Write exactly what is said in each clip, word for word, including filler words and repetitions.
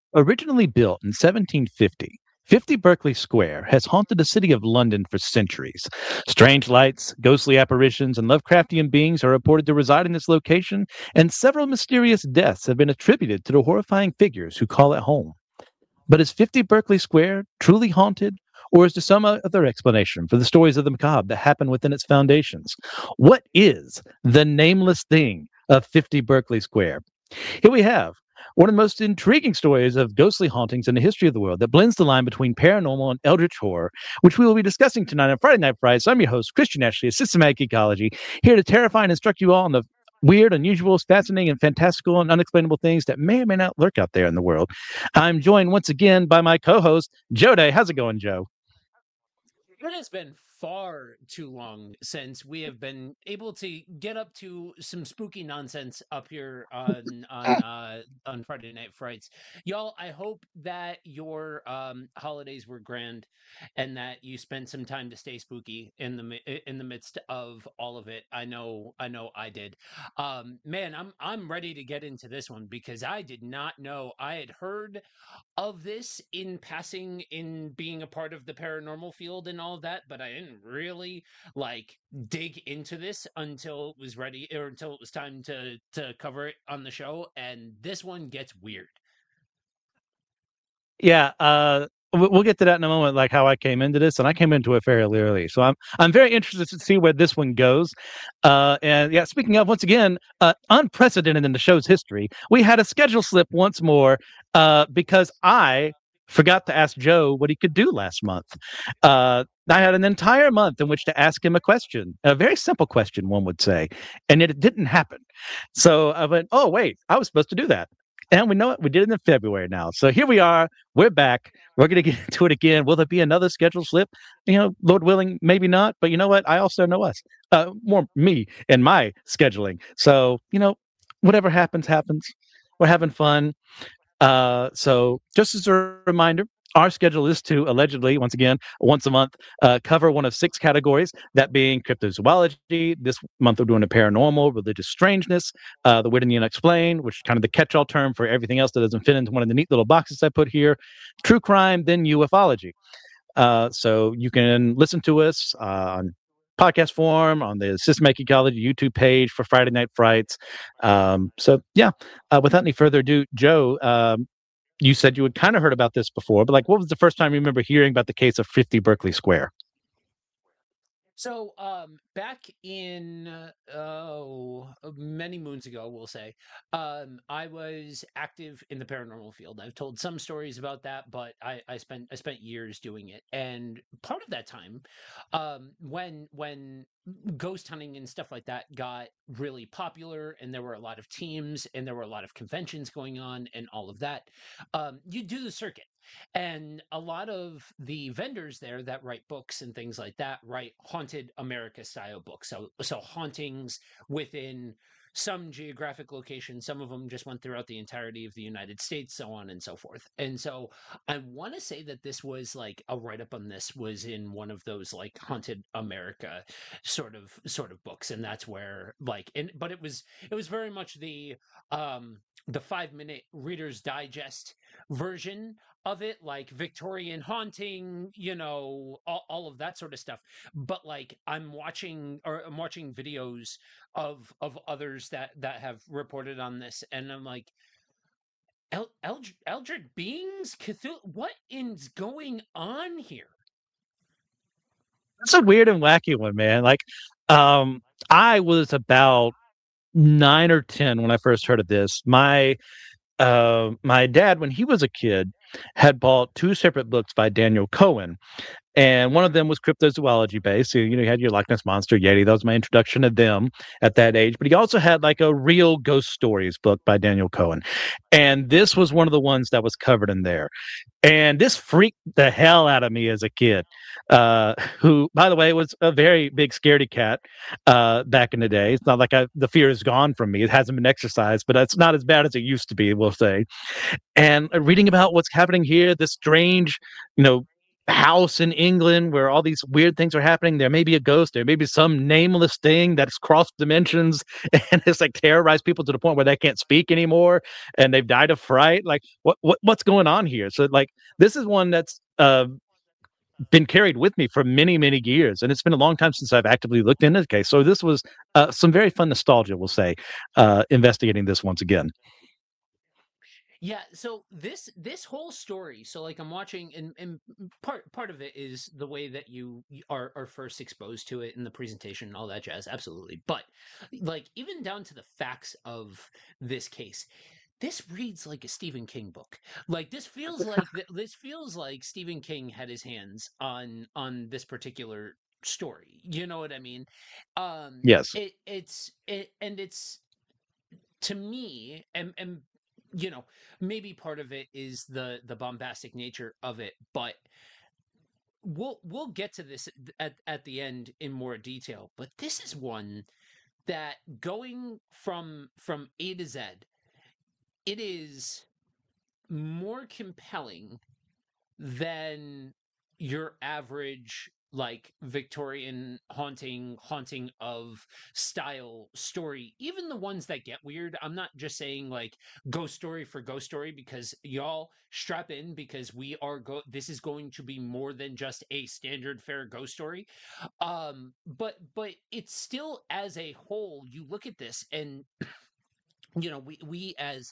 Originally built in seventeen fifty, fifty Berkeley Square has haunted the city of London for centuries. Strange lights, ghostly apparitions, and Lovecraftian beings are reported to reside in this location, and several mysterious deaths have been attributed to the horrifying figures who call it home. But is fifty Berkeley Square truly haunted? Or is there some other explanation for the stories of the macabre that happen within its foundations? What is the nameless thing of fifty Berkeley Square? Here we have one of the most intriguing stories of ghostly hauntings in the history of the world that blends the line between paranormal and eldritch horror, which we will be discussing tonight on Friday Night Fridays. So I'm your host, Christian Ashley of Systematic Ecology, here to terrify and instruct you all on the weird, unusual, fascinating, and fantastical and unexplainable things that may or may not lurk out there in the world. I'm joined once again by my co-host, Joe Day. How's it going, Joe? It has been far too long since we have been able to get up to some spooky nonsense up here on on uh on Friday Night Frights. Y'all, I hope that your um holidays were grand and that you spent some time to stay spooky in the mi- in the midst of all of it. I know I know I did. Um man, I'm I'm ready to get into this one because I did not know. I had heard of this in passing in being a part of the paranormal field and all of that, but I didn't really like dig into this until it was ready or until it was time to to cover it on the show, and this one gets weird. Yeah, uh, we- we'll get to that in a moment, like how I came into this, and I came into it fairly early, so I'm I'm very interested to see where this one goes. Uh, and yeah, speaking of, once again, uh, unprecedented in the show's history, we had a schedule slip once more uh, because I forgot to ask Joe what he could do last month. Uh, I had an entire month in which to ask him a question, a very simple question, one would say, and yet it didn't happen. So I went, "Oh wait, I was supposed to do that." And we know it. We did it in February now. So here we are. We're back. We're going to get into it again. Will there be another schedule slip? You know, Lord willing, maybe not. But you know what? I also know us, uh, more me and my scheduling. So, you know, whatever happens, happens. We're having fun. Uh, so just as a reminder, our schedule is to allegedly, once again, once a month, uh, cover one of six categories, that being cryptozoology. This month we're doing a paranormal, religious strangeness, uh, the weird and the unexplained, which is kind of the catch-all term for everything else that doesn't fit into one of the neat little boxes I put here, true crime, then ufology. Uh, so you can listen to us uh, on podcast form on the Systematic Ecology YouTube page for Friday Night Frights. Um, so yeah, uh, without any further ado, Joe, um, you said you had kind of heard about this before, but like, what was the first time you remember hearing about the case of fifty Berkeley Square? So, um, back in uh, oh many moons ago, we'll say, um, I was active in the paranormal field. I've told some stories about that, but I, I spent I spent years doing it. And part of that time, um, when when ghost hunting and stuff like that got really popular, and there were a lot of teams, and there were a lot of conventions going on, and all of that, um, you do the circuit. And a lot of the vendors there that write books and things like that write haunted America style books. So so hauntings within some geographic location. Some of them just went throughout the entirety of the United States, so on and so forth. And so I want to say that this was like a write up on this was in one of those like haunted America sort of sort of books, and that's where like and but it was it was very much the um the five minute Reader's Digest version of it, like Victorian haunting, you know, all, all of that sort of stuff. But like I'm watching or I'm watching videos of of others that that have reported on this, and I'm like, El- Eldr- Eldritch beings, Cthulhu, what is going on here? It's a weird and wacky one, man. Like, um, I was about nine or ten when I first heard of this. My uh, my dad, when he was a kid, had bought two separate books by Daniel Cohen, and one of them was cryptozoology based. So, you know, you had your Loch Ness Monster, Yeti. That was my introduction to them at that age. But he also had like a real ghost stories book by Daniel Cohen. And this was one of the ones that was covered in there. And this freaked the hell out of me as a kid, uh, who, by the way, was a very big scaredy cat uh, back in the day. It's not like I, the fear is gone from me. It hasn't been exercised, but it's not as bad as it used to be, we'll say. And uh, reading about what's happening here, this strange, you know, house in England where all these weird things are happening. There may be a ghost, there may be some nameless thing that's crossed dimensions and it's like terrorized people to the point where they can't speak anymore and they've died of fright. Like what, what what's going on here? So like this is one that's uh been carried with me for many, many years. And it's been a long time since I've actively looked into the case. So this was uh, some very fun nostalgia, we'll say, uh, investigating this once again. Yeah, so this this whole story, so like I'm watching, and, and part part of it is the way that you y- are are first exposed to it in the presentation and all that jazz, absolutely. But like even down to the facts of this case, this reads like a Stephen King book. Like this feels like th- this feels like Stephen King had his hands on on this particular story. You know what I mean? Um Yes. it it's it and it's to me, and and you know, maybe part of it is the the bombastic nature of it, but we'll we'll get to this at at the end in more detail. But this is one that, going from from A to Z, it is more compelling than your average like Victorian haunting haunting of style story. Even the ones that get weird, I'm not just saying like ghost story for ghost story, because y'all strap in, because we are go this is going to be more than just a standard fare ghost story. Um but but it's still, as a whole, you look at this and you know, we we as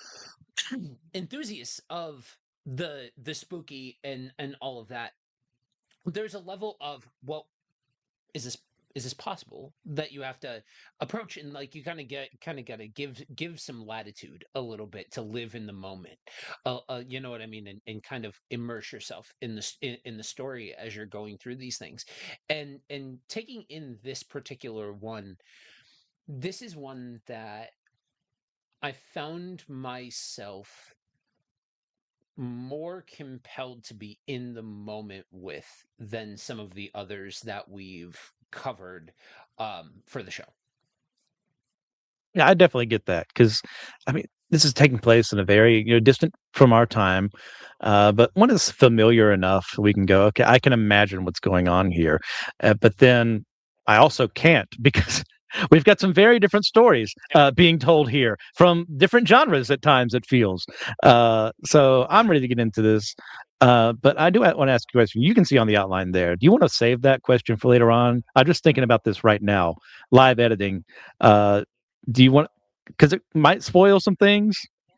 enthusiasts of the the spooky and and all of that, there's a level of, well, is this is this possible, that you have to approach, and like you kind of get kind of got to give give some latitude a little bit to live in the moment. Uh, uh, you know what I mean, and, and kind of immerse yourself in the in, in the story as you're going through these things, and and taking in this particular one. This is one that I found myself more compelled to be in the moment with than some of the others that we've covered um, for the show. Yeah, I definitely get that because, I mean, this is taking place in a very, you know, distant from our time, uh, but one is familiar enough we can go, okay, I can imagine what's going on here. Uh, but then I also can't because we've got some very different stories Yep. uh, being told here from different genres at times, it feels. Uh, so I'm ready to get into this. Uh, but I do want to ask you a question. You can see on the outline there. Do you want to save that question for later on? I'm just thinking about this right now, live editing. Uh, do you want, because it might spoil some things?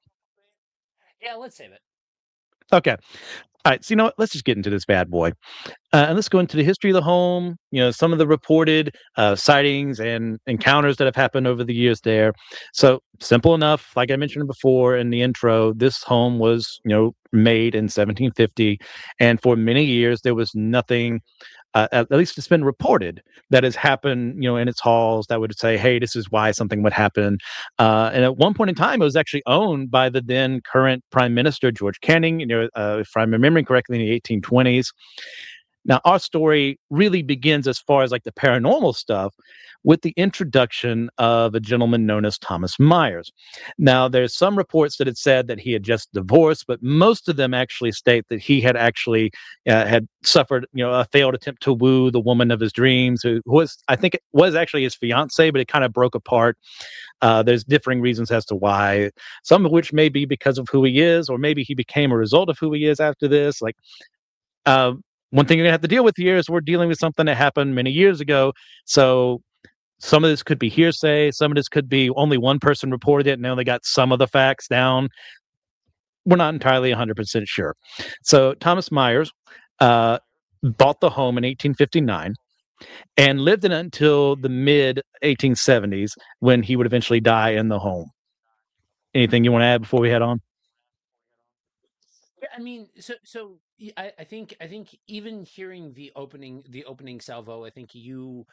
Yeah, let's save it. Okay. All right. So, you know what? Let's just get into this bad boy. Uh, and let's go into the history of the home, you know, some of the reported uh, sightings and encounters that have happened over the years there. So, simple enough. Like I mentioned before in the intro, this home was, you know, made in seventeen fifty. And for many years, there was nothing, uh, at, at least it's been reported, that has happened, you know, in its halls that would say, hey, this is why something would happen. Uh, and at one point in time, it was actually owned by the then current Prime Minister, George Canning, you know, uh, if I'm remembering correctly, in the eighteen twenties. Now, our story really begins as far as like the paranormal stuff with the introduction of a gentleman known as Thomas Myers. Now, there's some reports that it said that he had just divorced, but most of them actually state that he had actually uh, had suffered, you know, a failed attempt to woo the woman of his dreams, who was, I think, it was actually his fiance, but it kind of broke apart. Uh, there's differing reasons as to why, some of which may be because of who he is, or maybe he became a result of who he is after this. Like, uh, one thing you're gonna have to deal with here is we're dealing with something that happened many years ago. So some of this could be hearsay. Some of this could be only one person reported it and they only got some of the facts down. We're not entirely one hundred percent sure. So Thomas Myers uh, bought the home in eighteen fifty-nine and lived in it until the mid eighteen seventies when he would eventually die in the home. Anything you want to add before we head on? Yeah, I mean, so so y- I, I think I think even hearing the opening the opening salvo, I think you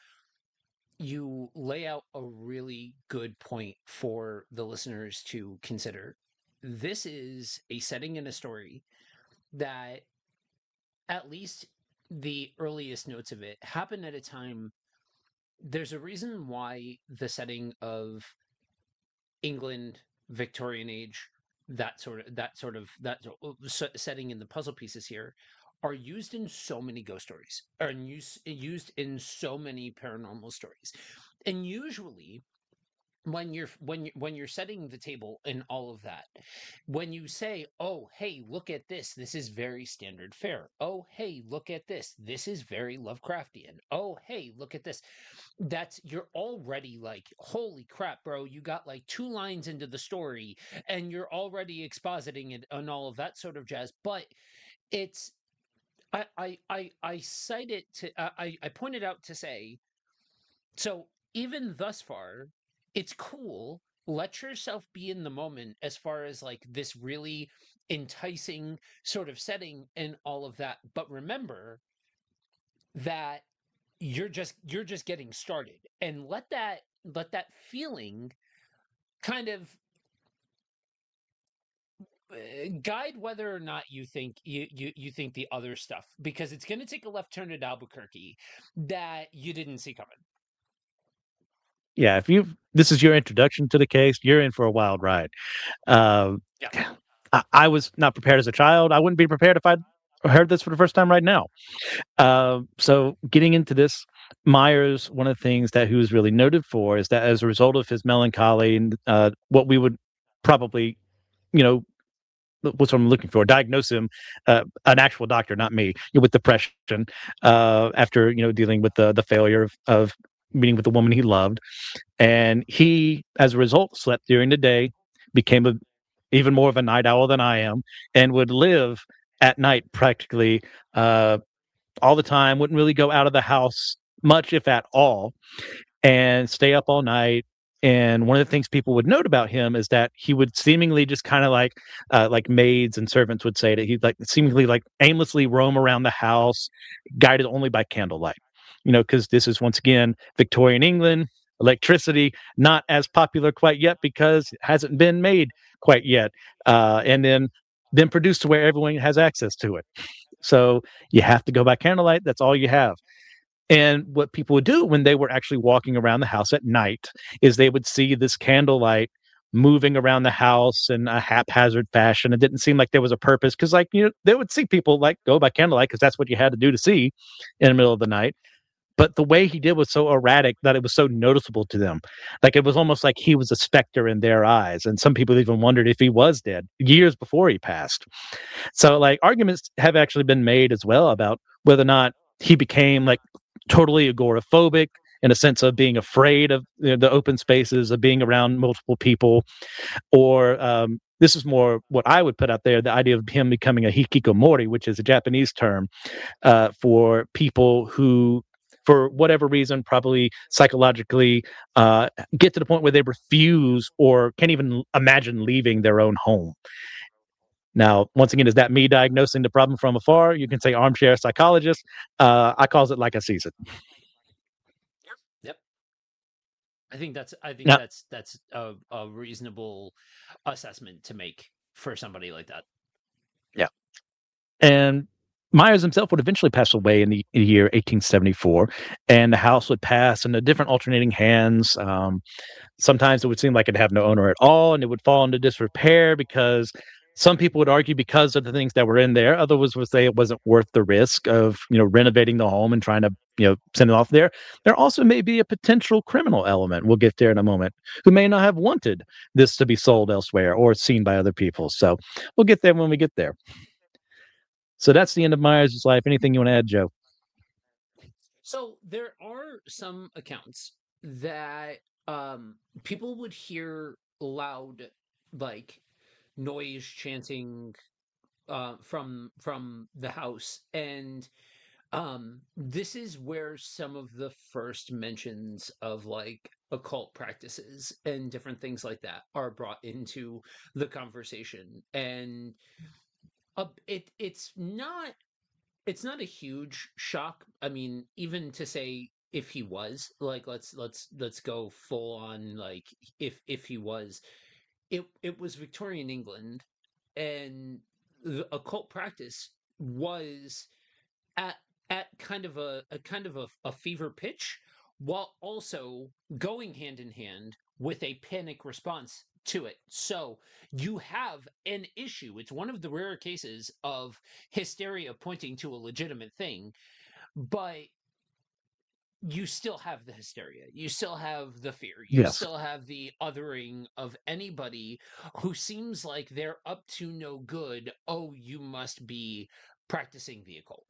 you lay out a really good point for the listeners to consider. This is a setting in a story that, at least the earliest notes of it, happened at a time. There's a reason why the setting of England, Victorian age, that sort of that sort of that sort of setting in the puzzle pieces here are used in so many ghost stories, are used used in so many paranormal stories. And usually when you're when you when you're setting the table and all of that, when you say, oh hey, look at this, this is very standard fare, oh hey, look at this, this is very Lovecraftian, oh hey, look at this, that's you're already like, holy crap, bro, you got like two lines into the story and you're already expositing it and all of that sort of jazz. But it's i i i, I cite it to uh, i i pointed out to say, so even thus far, it's cool. Let yourself be in the moment as far as like this really enticing sort of setting and all of that. But remember that you're just you're just getting started, and let that let that feeling kind of uh, guide whether or not you think you, you you think the other stuff, because it's going to take a left turn at Albuquerque that you didn't see coming. Yeah, if you this is your introduction to the case, you're in for a wild ride. Um, Yeah. I, I was not prepared as a child. I wouldn't be prepared if I heard this for the first time right now. Uh, so getting into this, Myers, one of the things that he was really noted for is that as a result of his melancholy and uh, what we would probably, you know, what's what I'm looking for, diagnose him, uh, an actual doctor, not me, with depression uh, after, you know, dealing with the the failure of, of meeting with the woman he loved. And he, as a result, slept during the day, became a, even more of a night owl than I am, and would live at night practically uh, all the time, wouldn't really go out of the house much, if at all, and stay up all night. And one of the things people would note about him is that he would seemingly just kind of like, uh, like maids and servants would say that he'd like seemingly like aimlessly roam around the house, guided only by candlelight. You know, because this is once again Victorian England, electricity not as popular quite yet because it hasn't been made quite yet, uh, and then then produced to where everyone has access to it. So you have to go by candlelight. That's all you have. And what people would do when they were actually walking around the house at night is they would see this candlelight moving around the house in a haphazard fashion. It didn't seem like there was a purpose because, like, you know, they would see people like go by candlelight because that's what you had to do to see in the middle of the night. But the way he did was so erratic that it was so noticeable to them. Like it was almost like he was a specter in their eyes. And some people even wondered if he was dead years before he passed. So, like, arguments have actually been made as well about whether or not he became like totally agoraphobic in a sense of being afraid of, you know, the open spaces, of being around multiple people, or um, this is more what I would put out there, the idea of him becoming a hikikomori, which is a Japanese term uh, for people who, for whatever reason, probably psychologically, uh, get to the point where they refuse or can't even imagine leaving their own home. Now, once again, is that me diagnosing the problem from afar? You can say armchair psychologist. Uh, I calls it like I sees it. Yep. I think that's I think Now, that's that's a, a reasonable assessment to make for somebody like that. yeah. And Myers himself would eventually pass away in the year eighteen seventy-four, and the house would pass into different alternating hands. Um, sometimes it would seem like it'd have no owner at all, and it would fall into disrepair because some people would argue because of the things that were in there. Others would say it wasn't worth the risk of, you know, renovating the home and trying to, you know, send it off there. There also may be a potential criminal element. We'll get there in a moment, who may not have wanted this to be sold elsewhere or seen by other people. So we'll get there when we get there. So that's the end of Myers' life. Anything you want to add, Joe? So there are some accounts that um people would hear loud, like, noise chanting uh from from the house, and um this is where some of the first mentions of like occult practices and different things like that are brought into the conversation. And uh, it it's not it's not a huge shock. I mean, even to say if he was, like, let's let's let's go full on, like, if if he was, it it was Victorian England, and the occult practice was at at kind of a, a kind of a, a fever pitch, while also going hand in hand with a panic response to it. So you have an issue. It's one of the rare cases of hysteria pointing to a legitimate thing, but you still have the hysteria. You still have the fear. You Yes. still have the othering of anybody who seems like they're up to no good. Oh, you must be practicing the occult.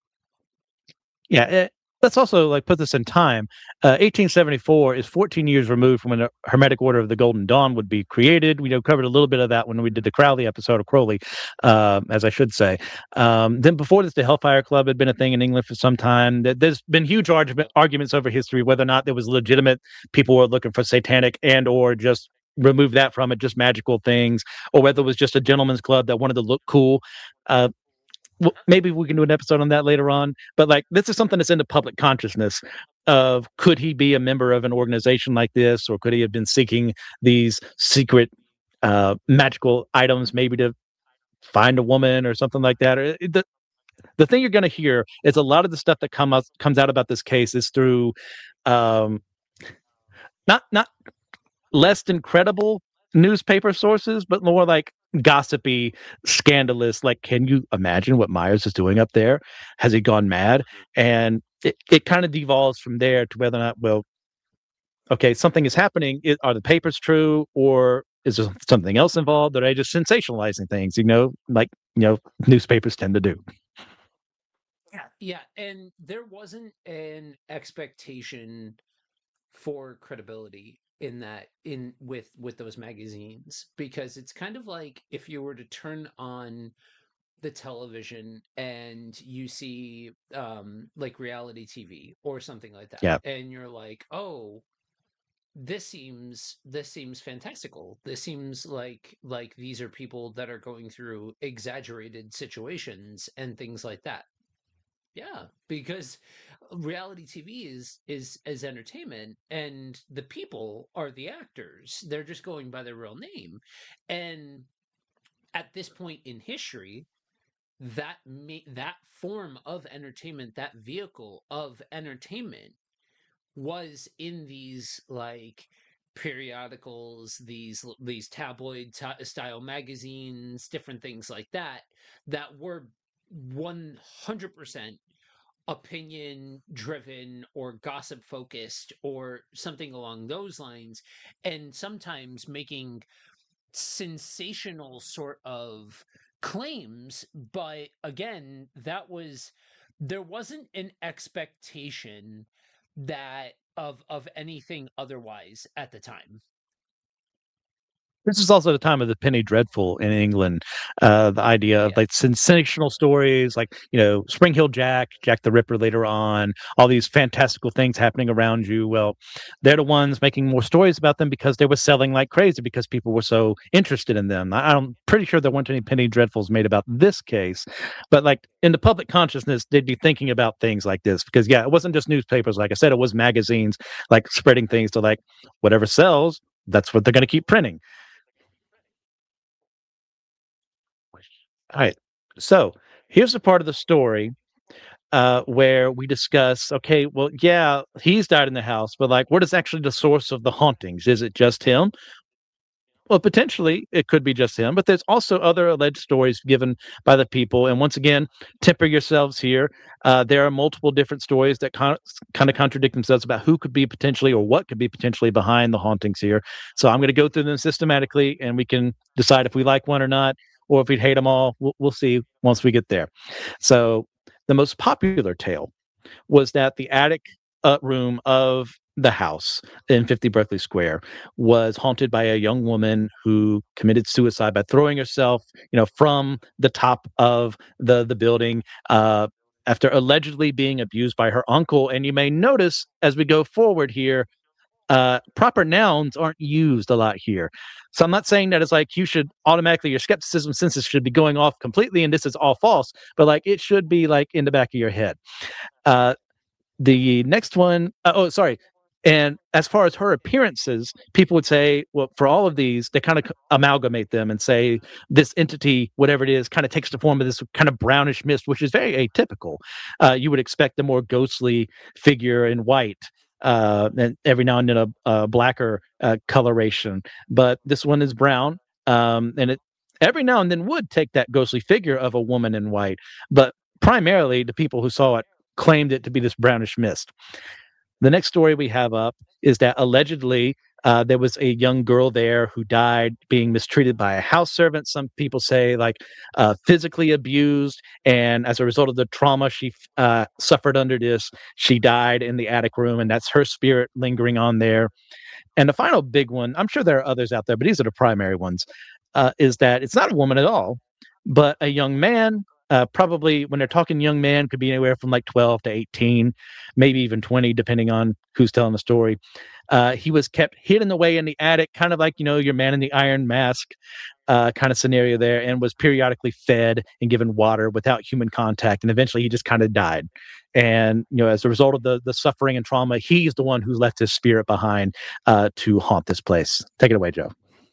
Yeah, eh, let's also like put this in time. Uh, eighteen seventy-four is fourteen years removed from when the Hermetic Order of the Golden Dawn would be created. We know covered a little bit of that when we did the Crowley episode of Crowley, uh, as I should say. Um, then before this, the Hellfire Club had been a thing in England for some time. There's been huge argument, arguments over history whether or not there was legitimate people who were looking for satanic and or just remove that from it, just magical things, or whether it was just a gentleman's club that wanted to look cool. Uh, well, maybe we can do an episode on that later on. But like, this is something that's in the public consciousness of could he be a member of an organization like this, or could he have been seeking these secret uh, magical items, maybe to find a woman or something like that? Or the the thing you're going to hear is a lot of the stuff that come out comes out about this case is through um, not not less than credible newspaper sources, but more like gossipy, scandalous. Like, can you imagine what Myers is doing up there? Has he gone mad? And it, it kind of devolves from there to whether or not, well, okay, something is happening. It, are the papers true, or is there something else involved? Or are they just sensationalizing things? You know, like you know, newspapers tend to do. Yeah. Yeah, and there wasn't an expectation for credibility in that in with with those magazines, because it's kind of like if you were to turn on the television and you see um like reality T V or something like that, Yeah, and you're like, "Oh, this seems this seems fantastical. This seems like like these are people that are going through exaggerated situations and things like that." Yeah, because reality T V is is is entertainment, and the people are the actors. They're just going by their real name. And at this point in history, that ma- that form of entertainment, that vehicle of entertainment, was in these like periodicals, these these tabloid t- style magazines, different things like that, that were one hundred percent opinion driven or gossip focused or something along those lines, and sometimes making sensational sort of claims. But again, that was, there wasn't an expectation that of of anything otherwise at the time. this is also the time of the penny dreadful in England. Uh, the idea of Yeah. like sensational stories, like you know Spring Hill Jack, Jack the Ripper later on, all these fantastical things happening around you. Well, they're the ones making more stories about them because they were selling like crazy because people were so interested in them. I, I'm pretty sure there weren't any penny dreadfuls made about this case, but like in the public consciousness, they'd be thinking about things like this because yeah, it wasn't just newspapers. Like I said, it was magazines, like spreading things to like whatever sells. That's what they're going to keep printing. All right. So here's the part of the story uh, where we discuss okay, well, yeah, he's died in the house, but like, what is actually the source of the hauntings? Is it just him? Well, potentially it could be just him, but there's also other alleged stories given by the people. And once again, temper yourselves here. Uh, there are multiple different stories that kind of, kind of contradict themselves about who could be potentially or what could be potentially behind the hauntings here. So I'm going to go through them systematically and we can decide if we like one or not, or if we hate them all. We'll, we'll see once we get there. So the most popular tale was that the attic uh, room of the house in fifty Berkeley Square was haunted by a young woman who committed suicide by throwing herself, you know, from the top of the the building uh, after allegedly being abused by her uncle. And you may notice as we go forward here, uh, proper nouns aren't used a lot here. So I'm not saying that it's like you should automatically your skepticism senses should be going off completely and this is all false, but like it should be like in the back of your head. Uh, the next one, uh, oh, sorry. And as far as her appearances, people would say, well, for all of these, they kind of amalgamate them and say this entity, whatever it is, kind of takes the form of this kind of brownish mist, which is very atypical. Uh, you would expect a more ghostly figure in white. uh, and every now and then a, a blacker uh, coloration. But this one is brown, um, and it every now and then would take that ghostly figure of a woman in white. But primarily, the people who saw it claimed it to be this brownish mist. The next story we have up is that allegedly uh, there was a young girl there who died being mistreated by a house servant. Some people say, like, uh, physically abused. And as a result of the trauma she uh, suffered under this, she died in the attic room. And that's her spirit lingering on there. And the final big one, I'm sure there are others out there, but these are the primary ones, uh, is that it's not a woman at all, but a young man. Uh, probably when they're talking young man, could be anywhere from like twelve to eighteen, maybe even twenty, depending on who's telling the story. Uh, he was kept hidden away in the attic, kind of like, you know, your man in the iron mask uh, kind of scenario there, and was periodically fed and given water without human contact. And eventually he just kind of died. And, you know, as a result of the, the suffering and trauma, he's the one who left his spirit behind uh, to haunt this place. Take it away, Joe.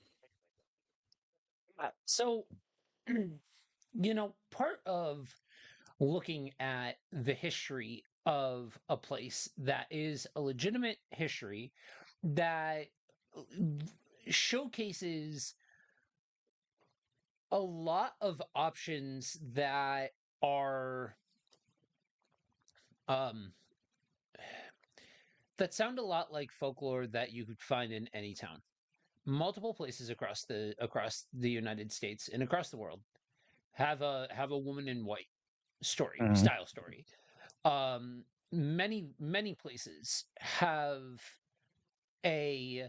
Uh, So, you know, part of looking at the history of a place that is a legitimate history that uh, showcases a lot of options that are um that sound a lot like folklore that you could find in any town. Multiple places across the across the United States and across the world have a have a woman in white story, Mhm. style story. Um many many places have a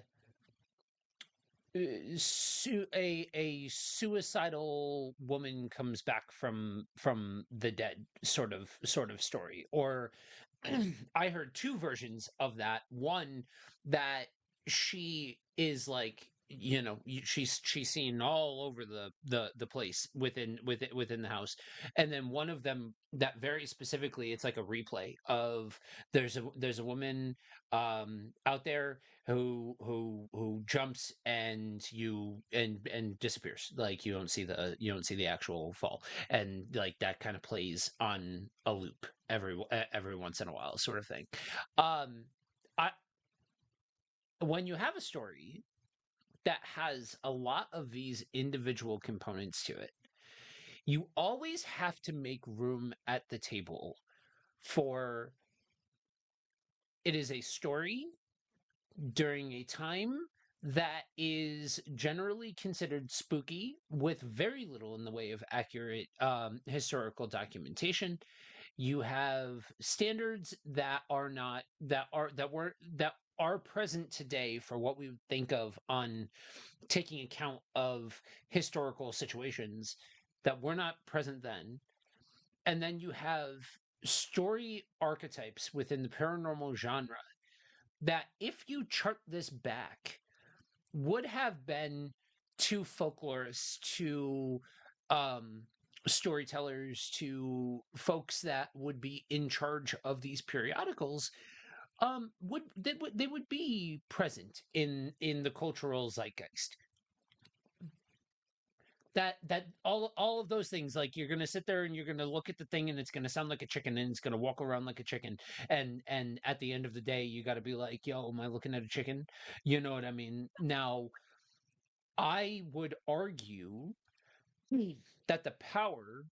uh, su- a a suicidal woman comes back from from the dead sort of sort of story, or I heard two versions of that. One that she is like, you know, y- she's she's seen all over the the the place within within within the house, and then one of them that very specifically, it's like a replay of there's a there's a woman um out there who who who jumps and you and and disappears, like you don't see the you don't see the actual fall, and like that kind of plays on a loop every e- every once in a while, sort of thing. um I When you have a story that has a lot of these individual components to it, you always have to make room at the table for it is a story during a time that is generally considered spooky with very little in the way of accurate um, historical documentation. You have standards that are not that are that were that are present today for what we would think of on taking account of historical situations that were not present then. And then you have story archetypes within the paranormal genre that, if you chart this back, would have been to folklorists, to um, storytellers, to folks that would be in charge of these periodicals. Um, would they would they would be present in in the cultural zeitgeist? That that all all of those things, like you're gonna sit there and you're gonna look at the thing and it's gonna sound like a chicken and it's gonna walk around like a chicken, and and at the end of the day you got to be like, yo, am I looking at a chicken? You know what I mean? Now, I would argue that the power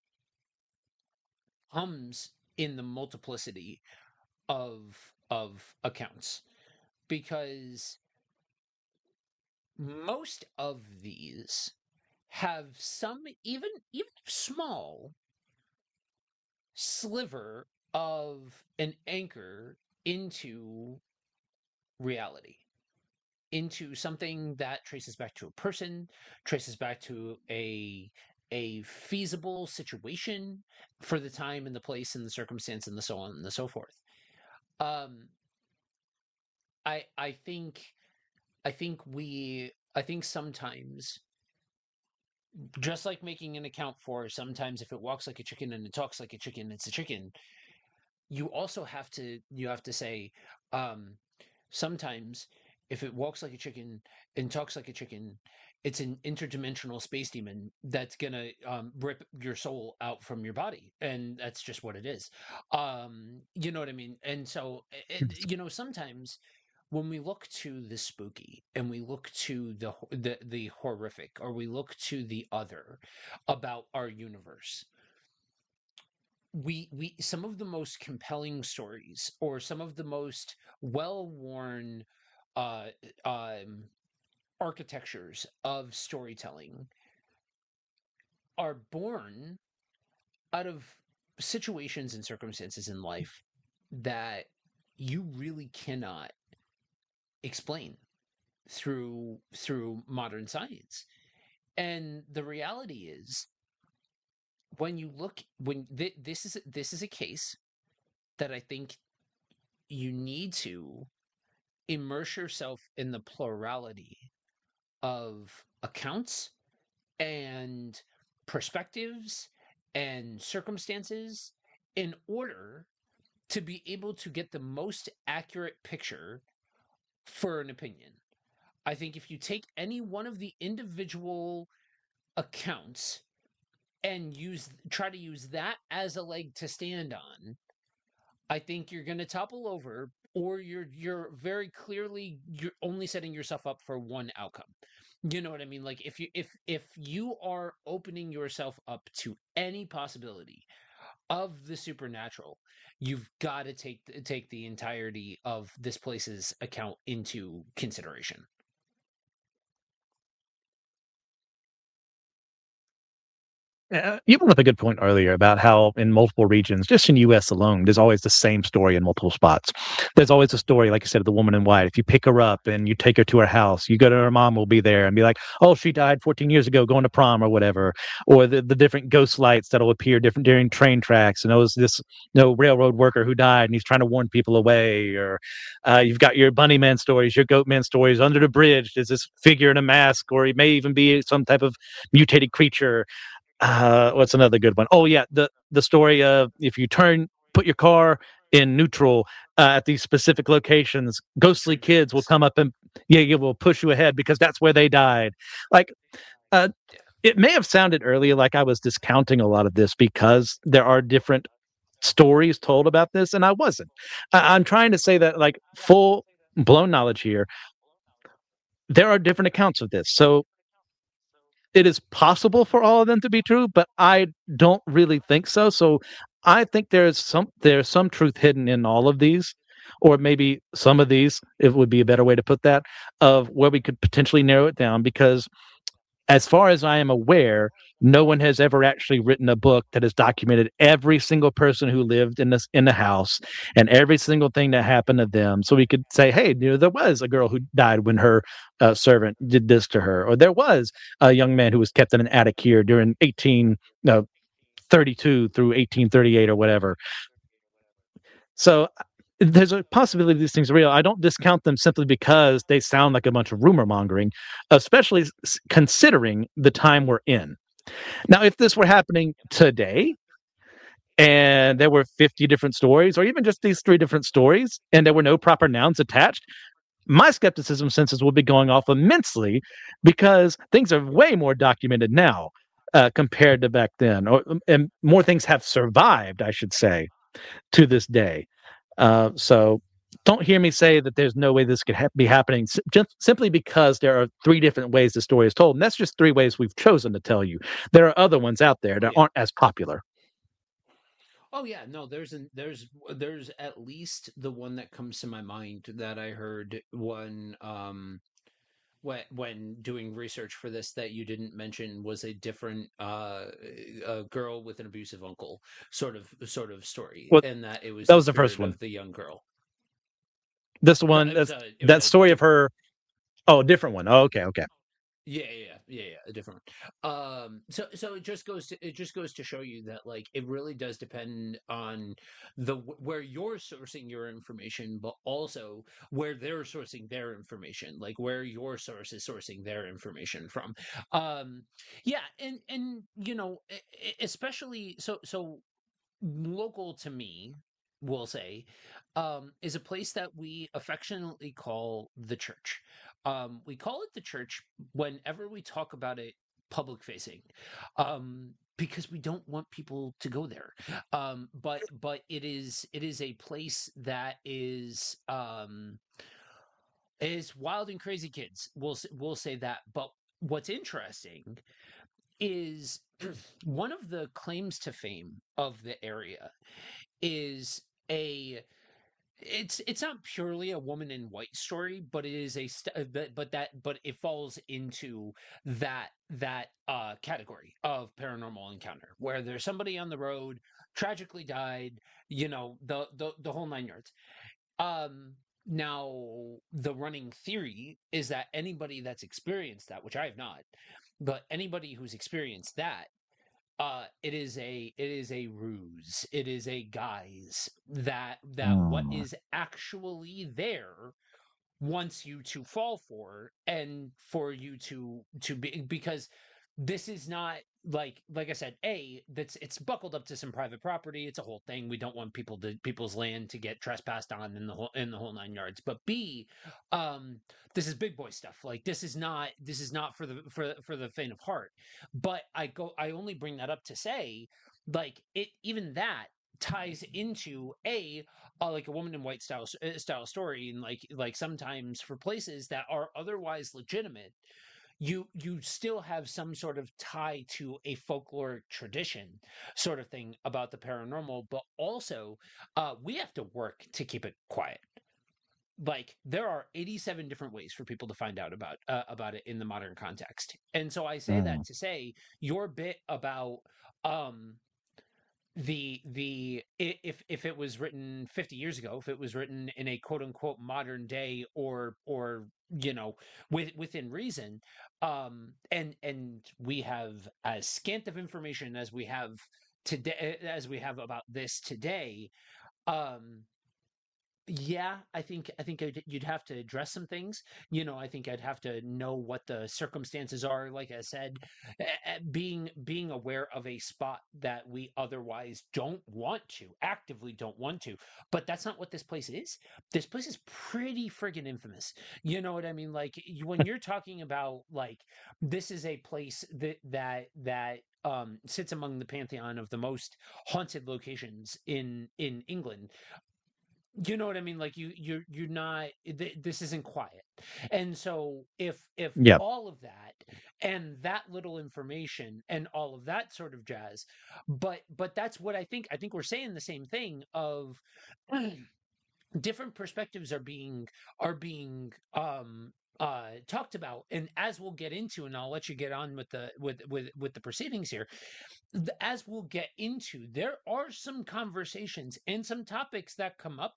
comes in the multiplicity of of accounts, because most of these have some, even even small sliver of an anchor into reality, into something that traces back to a person, traces back to a a feasible situation for the time and the place and the circumstance and the so on and the so forth. Um, I I think I think we I think sometimes, just like making an account for sometimes if it walks like a chicken and it talks like a chicken, it's a chicken. You also have to you have to say, um, sometimes if it walks like a chicken and talks like a chicken, it's an interdimensional space demon that's gonna um, rip your soul out from your body, and that's just what it is. Um, you know what I mean? And so, it, you know, sometimes when we look to the spooky and we look to the ho- the the horrific, or we look to the other about our universe, we we some of the most compelling stories, or some of the most well-worn uh um architectures of storytelling are born out of situations and circumstances in life that you really cannot explain through through modern science. And the reality is, when you look when th- this is this is a case that I think you need to immerse yourself in the plurality of accounts and perspectives and circumstances in order to be able to get the most accurate picture for an opinion. I think if you take any one of the individual accounts and use try to use that as a leg to stand on, I think you're going to topple over, or you're you're very clearly you're only setting yourself up for one outcome. You know what I mean? Like if you if if you are opening yourself up to any possibility of the supernatural, you've got to take take the entirety of this place's account into consideration. Uh, you brought up a good point earlier about how in multiple regions, just in U S alone, there's always the same story in multiple spots. There's always a story, like you said, of the woman in white. If you pick her up and you take her to her house, you go to her mom will be there and be like, "Oh, she died fourteen years ago going to prom or whatever," or the, the different ghost lights that'll appear different during train tracks. And it was this no railroad worker who died and he's trying to warn people away. Or uh, you've got your bunny man stories, your goat man stories. Under the bridge, there's this figure in a mask, or he may even be some type of mutated creature. Uh, what's another good one? Oh yeah, the the story of if you turn put your car in neutral uh, at these specific locations, ghostly Train kids will tracks. come up and yeah, you will push you ahead because that's where they died. Like, uh, Yeah. it may have sounded earlier like I was discounting a lot of this because there are different stories told about this, and I wasn't. I- I'm trying to say that like full blown knowledge here. There are different accounts of this, so it is possible for all of them to be true, but I don't really think so. So I think there's some there's some truth hidden in all of these, or maybe some of these, it would be a better way to put that, of where we could potentially narrow it down because as far as I am aware, no one has ever actually written a book that has documented every single person who lived in this in the house and every single thing that happened to them. So we could say, hey, you know, there was a girl who died when her uh, servant did this to her, or there was a young man who was kept in an attic here during eighteen no, thirty-two through eighteen thirty-eight or whatever. So there's a possibility these things are real. I don't discount them simply because they sound like a bunch of rumor mongering, especially s- considering the time we're in. Now, if this were happening today and there were fifty different stories, or even just these three different stories, and there were no proper nouns attached, my skepticism senses would be going off immensely because things are way more documented now uh, compared to back then, or and more things have survived, I should say, to this day. Uh, so don't hear me say that there's no way this could ha- be happening s- just simply because there are three different ways the story is told. And that's just three ways we've chosen to tell you. There are other ones out there Oh that yeah. aren't as popular. Oh yeah, no, there's an there's there's at least the one that comes to my mind that I heard one um when when doing research for this that you didn't mention was a different uh a girl with an abusive uncle sort of sort of story, Well, and that it was that the was the first spirit one. of the young girl. This No, one, it was that's, a it was that a story of different one. her. Oh, different one. Oh, okay, okay. Yeah, yeah, yeah, yeah, yeah, a different one. Um, so so it just goes to it just goes to show you that like it really does depend on the where you're sourcing your information, but also where they're sourcing their information, like where your source is sourcing their information from. Um, yeah, and and you know, e- e- especially so so local to me, we'll say, um, is a place that we affectionately call the church. Um, we call it the church whenever we talk about it public facing, um, because we don't want people to go there. Um, but but it is it is a place that is um, is wild and crazy kids. We'll we'll say that. But what's interesting is one of the claims to fame of the area is a it's it's not purely a woman in white story, but it is a st- uh, but, but that but it falls into that that uh category of paranormal encounter where there's somebody on the road tragically died, you know, the the the whole nine yards. Um now the running theory is that anybody that's experienced that, which I have not, but anybody who's experienced that, uh it is a it is a ruse, it is a guise that that what Mm. is actually there wants you to fall for and for you to to be, because this is not like like I said, a that's it's buckled up to some private property. It's a whole thing. We don't want people to people's land to get trespassed on in the whole in the whole nine yards. But b um this is big boy stuff. Like this is not this is not for the for for the faint of heart. But i go I only bring that up to say, like, it even that ties into a uh, like a woman in white style uh, style story. And like like sometimes for places that are otherwise legitimate, you you still have some sort of tie to a folkloric tradition sort of thing about the paranormal. But also, uh we have to work to keep it quiet. Like there are eighty-seven different ways for people to find out about uh, about it in the modern context. And so I say Mm. that to say your bit about um the the if if it was written fifty years ago, if it was written in a quote unquote modern day, or or you know, with within reason, um and and we have as scant of information as we have today, as we have about this today. um yeah, I think I think I'd, you'd have to address some things. You know, I think I'd have to know what the circumstances are. Like I said, eh, eh, being being aware of a spot that we otherwise don't want to, actively don't want to. But that's not what this place is. This place is pretty friggin' infamous. You know what I mean? Like you, when you're talking about like this is a place that that that um sits among the pantheon of the most haunted locations in in England. You know what I mean? Like you you're you're not th- this isn't quiet. And so if if Yeah. all of that and that little information and all of that sort of jazz, but but that's what I think I think we're saying the same thing of different perspectives are being are being um uh talked about. And as we'll get into, and I'll let you get on with the with with with the proceedings here, as we'll get into, there are some conversations and some topics that come up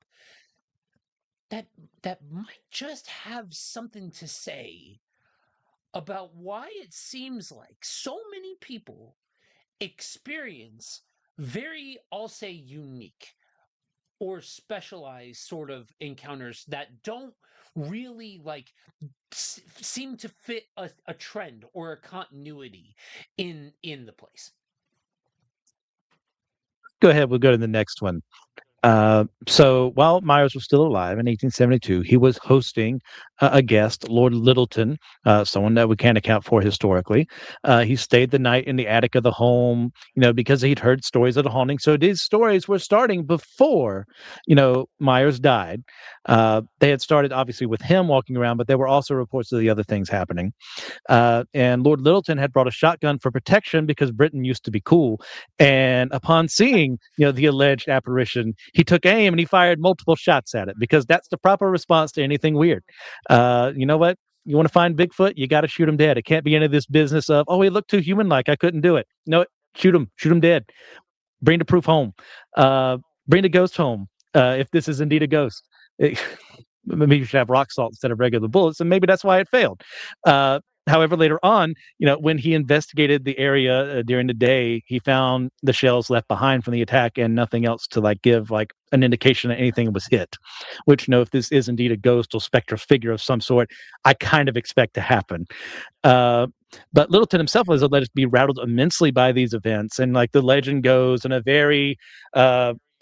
that that might just have something to say about why it seems like so many people experience very, I'll say, unique or specialized sort of encounters that don't really like s- seem to fit a, a trend or a continuity in in the place. Go ahead. We'll go to the next one. Uh, so while Myers was still alive in eighteen seventy-two, he was hosting uh, a guest, Lord Littleton, uh, someone that we can't account for historically. Uh, he stayed the night in the attic of the home, you know, because he'd heard stories of the haunting. So these stories were starting before, you know, Myers died. Uh, they had started obviously with him walking around, but there were also reports of the other things happening. Uh, and Lord Littleton had brought a shotgun for protection because Britain used to be cool. And upon seeing, you know, the alleged apparition, he took aim and he fired multiple shots at it because that's the proper response to anything weird. Uh, you know what? You want to find Bigfoot, you got to shoot him dead. It can't be any of this business of, oh, he looked too human-like, I couldn't do it. No, shoot him, shoot him dead. Bring the proof home. Uh, bring the ghost home. Uh, if this is indeed a ghost. It, maybe you should have rock salt instead of regular bullets, and maybe that's why it failed. Uh, however, later on, you know, when he investigated the area uh, during the day, he found the shells left behind from the attack and nothing else to like give like an indication that anything was hit. Which, you know, if this is indeed a ghost or spectral figure of some sort, I kind of expect to happen. Uh, but Littleton himself was alleged to be rattled immensely by these events, and like the legend goes, in a very uh,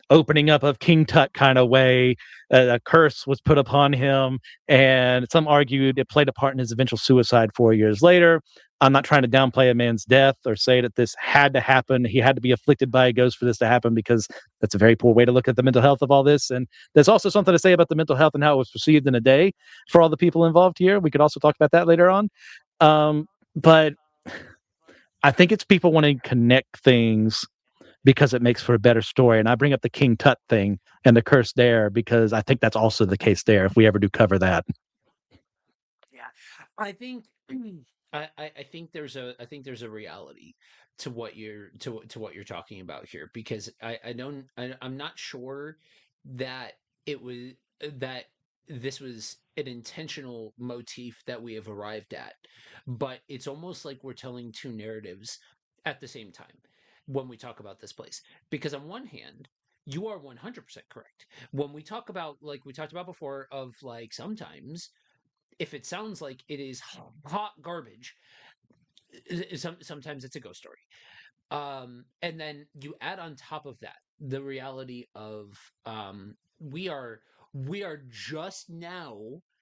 opening up of King Tut kind of way. Uh, a curse was put upon him, and some argued it played a part in his eventual suicide four years later. I'm not trying to downplay a man's death or say that this had to happen. He had to be afflicted by a ghost for this to happen, because that's a very poor way to look at the mental health of all this. And there's also something to say about the mental health and how it was perceived in a day for all the people involved here. We could also talk about that later on. Um, but I think it's people wanting to connect things because it makes for a better story. And I bring up the King Tut thing and the curse there because I think that's also the case there if we ever do cover that. Yeah, I think I, I I think there's a I think there's a reality to what you're to to what you're talking about here, because I I don't I, I'm not sure that it was that this was an intentional motif that we have arrived at, but it's almost like we're telling two narratives at the same time when we talk about this place. Because on one hand, you are one hundred percent correct. When we talk about, like we talked about before, of like sometimes if it sounds like it is hot garbage, some, sometimes it's a ghost story. Um, and then you add on top of that the reality of um, we are we are just now,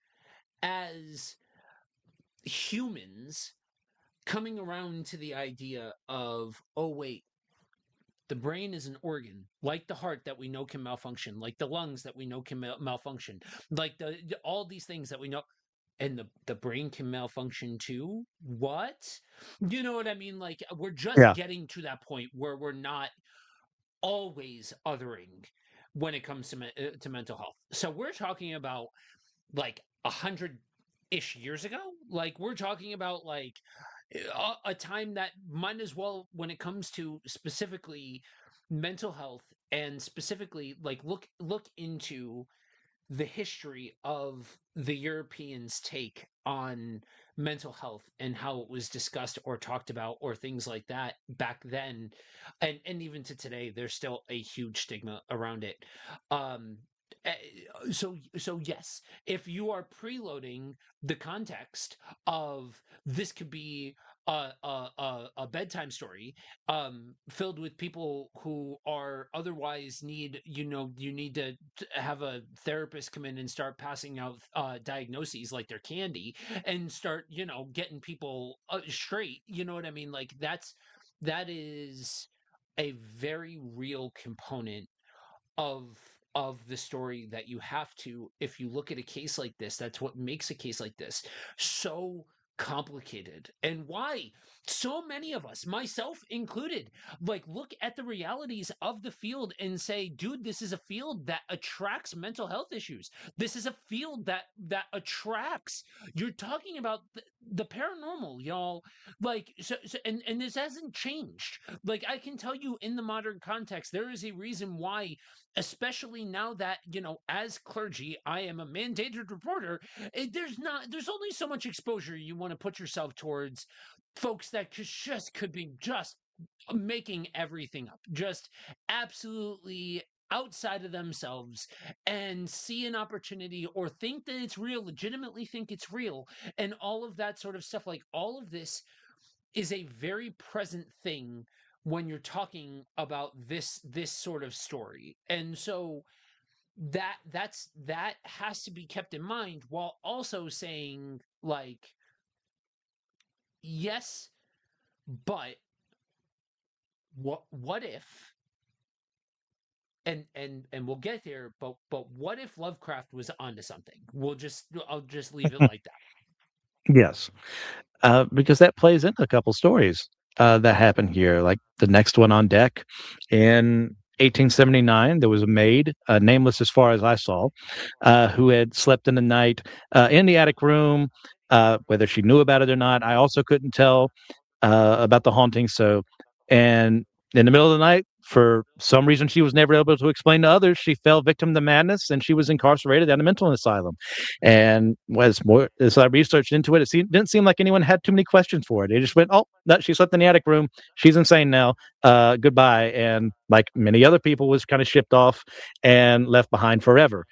as humans, coming around to the idea of, oh wait, the brain is an organ, like the heart that we know can malfunction, like the lungs that we know can mal- malfunction, like the, the all these things that we know, and the the brain can malfunction too. What? You know what I mean? Like we're just Yeah. getting to that point where we're not always othering when it comes to me- uh, to mental health. So we're talking about like a hundred ish years ago. Like we're talking about like a, a time that might as well, when it comes to specifically mental health, and specifically like look look into the history of the Europeans' take on mental health and how it was discussed or talked about or things like that back then, and and even to today there's still a huge stigma around it. um eh, so so yes, if you are preloading the context of this could be a a, a, a bedtime story um filled with people who are otherwise need, you know, you need to, to have a therapist come in and start passing out uh diagnoses like they're candy, and start, you know, getting people uh, straight, you know what I mean? Like that's that is a very real component of of the story that you have to, if you look at a case like this, that's what makes a case like this so complicated, and why so many of us, myself included, like look at the realities of the field and say, dude, this is a field that attracts mental health issues. This is a field that that attracts, you're talking about the, the paranormal, y'all. Like so, so and and this hasn't changed. Like I can tell you, in the modern context, there is a reason why, especially now that, you know, as clergy I am a mandated reporter, it, there's not there's only so much exposure you want to put yourself towards folks that just could be just making everything up, just absolutely outside of themselves, and see an opportunity or think that it's real, legitimately think it's real, and all of that sort of stuff. Like all of this is a very present thing when you're talking about this this sort of story. And so that that's that has to be kept in mind, while also saying like, yes, but what what if, and and and we'll get there, but but what if Lovecraft was onto something? We'll just I'll just leave it like that. Yes. Uh, because that plays into a couple stories uh, that happened here. Like the next one on deck in eighteen seventy-nine, there was a maid, uh, nameless as far as I saw, uh, who had slept in the night uh, in the attic room. Uh, whether she knew about it or not, I also couldn't tell uh, about the haunting. So, and in the middle of the night, for some reason she was never able to explain to others, she fell victim to madness and she was incarcerated at a mental asylum. And was more as I researched into it, it seemed, didn't seem like anyone had too many questions for it. They just went, "Oh, that she slept in the attic room. She's insane now. Uh, goodbye." And like many other people, was kind of shipped off and left behind forever.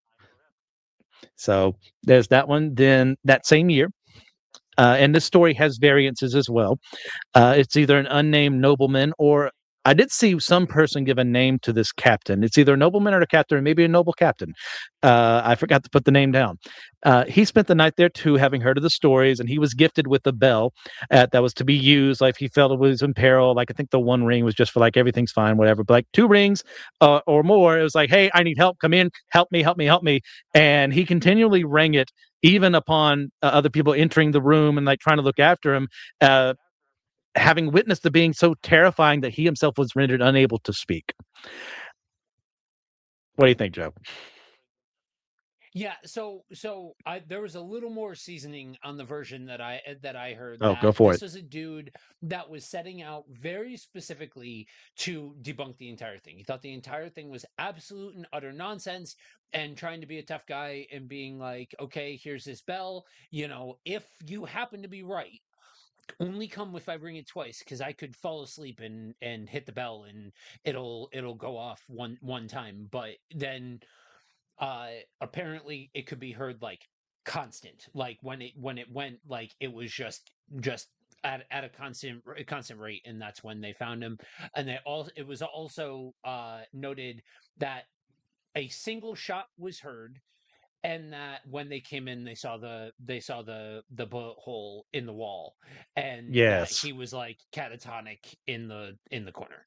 So there's that one. Then that same year, uh, and this story has variances as well. Uh, it's either an unnamed nobleman or I did see some person give a name to this captain. It's either a nobleman or a captain, or maybe a noble captain. Uh, I forgot to put the name down. Uh, he spent the night there too, having heard of the stories, and he was gifted with a bell uh, that was to be used. Like if he felt it was in peril, like I think the one ring was just for like everything's fine, whatever. But like two rings uh, or more, it was like, hey, I need help. Come in, help me, help me, help me. And he continually rang it, even upon uh, other people entering the room and like trying to look after him. Uh, having witnessed the being so terrifying that he himself was rendered unable to speak. What do you think, Joe? Yeah, so so I there was a little more seasoning on the version that I eh, that I heard, Oh, go that for this it. was a dude that was setting out very specifically to debunk the entire thing. He thought the entire thing was absolute and utter nonsense, and trying to be a tough guy and being like, okay, here's this bell. You know, if you happen to be right, only come if I ring it twice, because I could fall asleep and and hit the bell and it'll it'll go off one one time, but then uh apparently it could be heard like constant, like when it when it went, like it was just just at, at a constant a constant rate, and that's when they found him. And they all it was also uh noted that a single shot was heard, and that when they came in they saw the they saw the the bullet hole in the wall, and that Yes. he was like catatonic in the in the corner.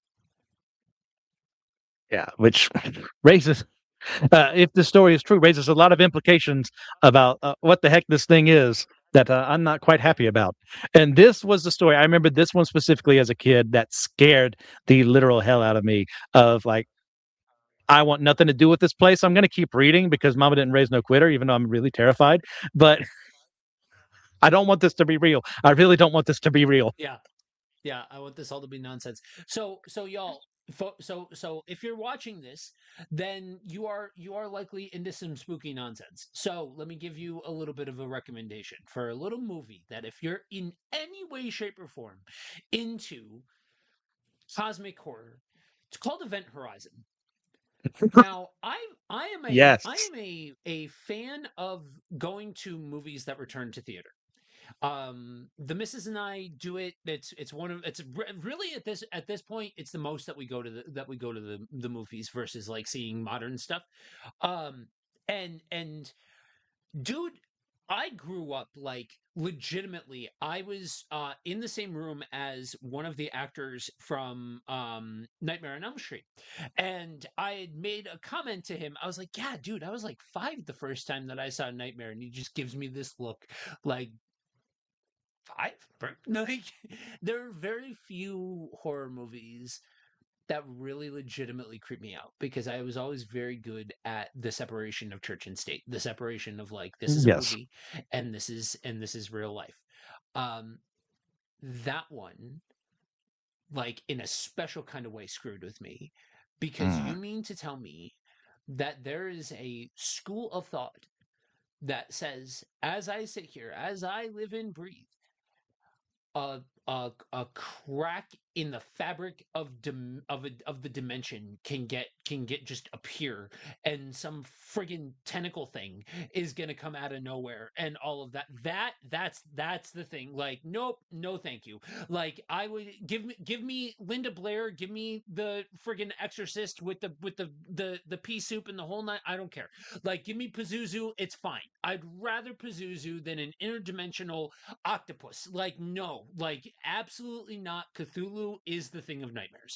Yeah, which raises, uh, if the story is true, raises a lot of implications about uh, what the heck this thing is that uh, I'm not quite happy about. And this was the story. I remember this one specifically as a kid that scared the literal hell out of me. Of like, I want nothing to do with this place. I'm going to keep reading because Mama didn't raise no quitter, even though I'm really terrified. But I don't want this to be real. I really don't want this to be real. Yeah. Yeah, I want this all to be nonsense. So, so y'all, fo- so so if you're watching this, then you are you are likely into some spooky nonsense. So let me give you a little bit of a recommendation for a little movie that, if you're in any way, shape, or form into cosmic horror, it's called Event Horizon. Now, I I am a Yes. I am a a fan of going to movies that return to theater. Um, the missus and I do it. It's it's one of it's re- really at this at this point it's the most that we go to the that we go to the the movies versus like seeing modern stuff. Um, and and dude, I grew up like legitimately. I was uh in the same room as one of the actors from um Nightmare on Elm Street. And I had made a comment to him. I was like, "Yeah, dude, I was like five the first time that I saw Nightmare," and he just gives me this look like, five? Like, there are very few horror movies that really legitimately creep me out, because I was always very good at the separation of church and state, the separation of like, this is a Yes. movie and this is and this is real life. Um, that one, like in a special kind of way, screwed with me, because Mm. you mean to tell me that there is a school of thought that says, as I sit here, as I live and breathe, a a a crack in the fabric of dim, of a, of the dimension can get can get just appear, and some friggin' tentacle thing is gonna come out of nowhere, and all of that that that's that's the thing. Like, nope, no thank you. Like, I would give me give me Linda Blair, give me the friggin' Exorcist with the with the the the pea soup and the whole night. I don't care. Like, give me Pazuzu, it's fine. I'd rather Pazuzu than an interdimensional octopus. Like, no, like, absolutely not. Cthulhu is the thing of nightmares.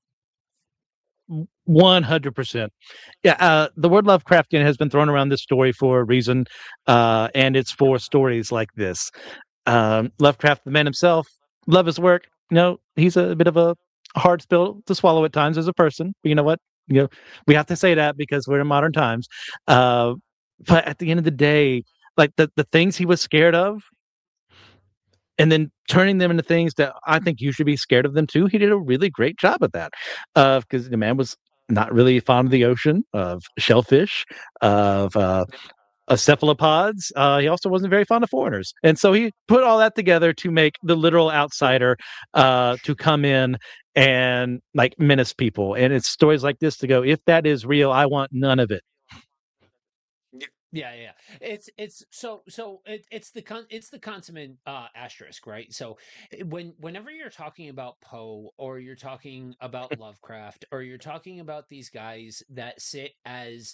one hundred percent. Yeah, uh, the word Lovecraftian has been thrown around this story for a reason, uh, and it's for stories like this. Um, Lovecraft, the man himself, love his work. You know, he's a bit of a hard pill to swallow at times as a person. But you know what? You know, we have to say that because we're in modern times. Uh, but at the end of the day, like the, the things he was scared of, and then turning them into things that I think you should be scared of them too. He did a really great job at that. Uh, because the man was not really fond of the ocean, of shellfish, of uh, uh, cephalopods. Uh, he also wasn't very fond of foreigners, and so he put all that together to make the literal outsider uh, to come in and like menace people. And it's stories like this to go, if that is real, I want none of it. Yeah, yeah. It's it's so so it, it's the con it's the consummate uh asterisk, right? So eh, when whenever you're talking about Poe or you're talking about Lovecraft or you're talking about these guys that sit as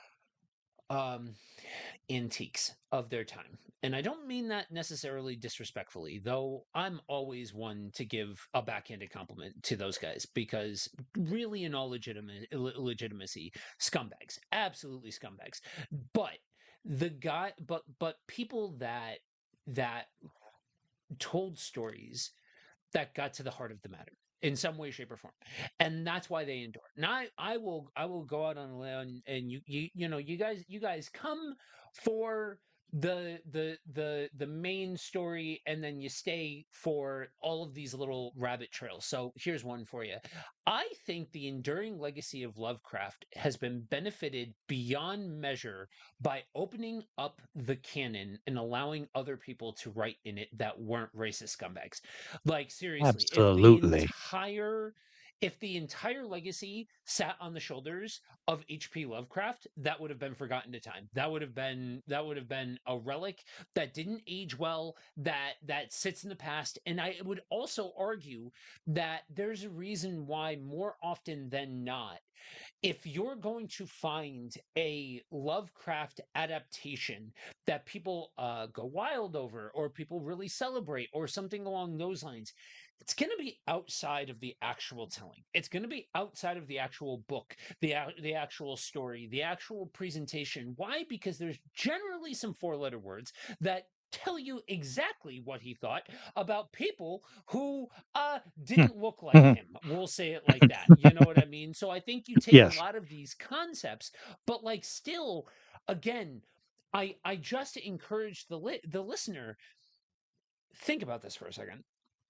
um antiques of their time. And I don't mean that necessarily disrespectfully, though I'm always one to give a backhanded compliment to those guys because really in all legitimate legitimacy, scumbags, absolutely scumbags. But the guy but but people that that told stories that got to the heart of the matter in some way, shape, or form, and that's why they endure. Now, I, I will, I will go out on a limb, and you, you, you know, you guys, you guys come for the the the the main story, and then you stay for all of these little rabbit trails. So here's one for you. I think the enduring legacy of Lovecraft has been benefited beyond measure by opening up the canon and allowing other people to write in it that weren't racist scumbags. Like seriously, if the Absolutely. entire if the entire legacy sat on the shoulders of H P. Lovecraft, that would have been forgotten to time. That would have been that would have been a relic that didn't age well, that that sits in the past. And I would also argue that there's a reason why more often than not, if you're going to find a Lovecraft adaptation that people uh, go wild over, or people really celebrate, or something along those lines, it's going to be outside of the actual telling. It's going to be outside of the actual book, the the actual story, the actual presentation. Why? Because there's generally some four-letter words that tell you exactly what he thought about people who uh didn't look like him. We'll say it like that. You know what I mean? So I think you take a Yes. lot of these concepts, but like still, again, I I just encourage the li- the listener, think about this for a second.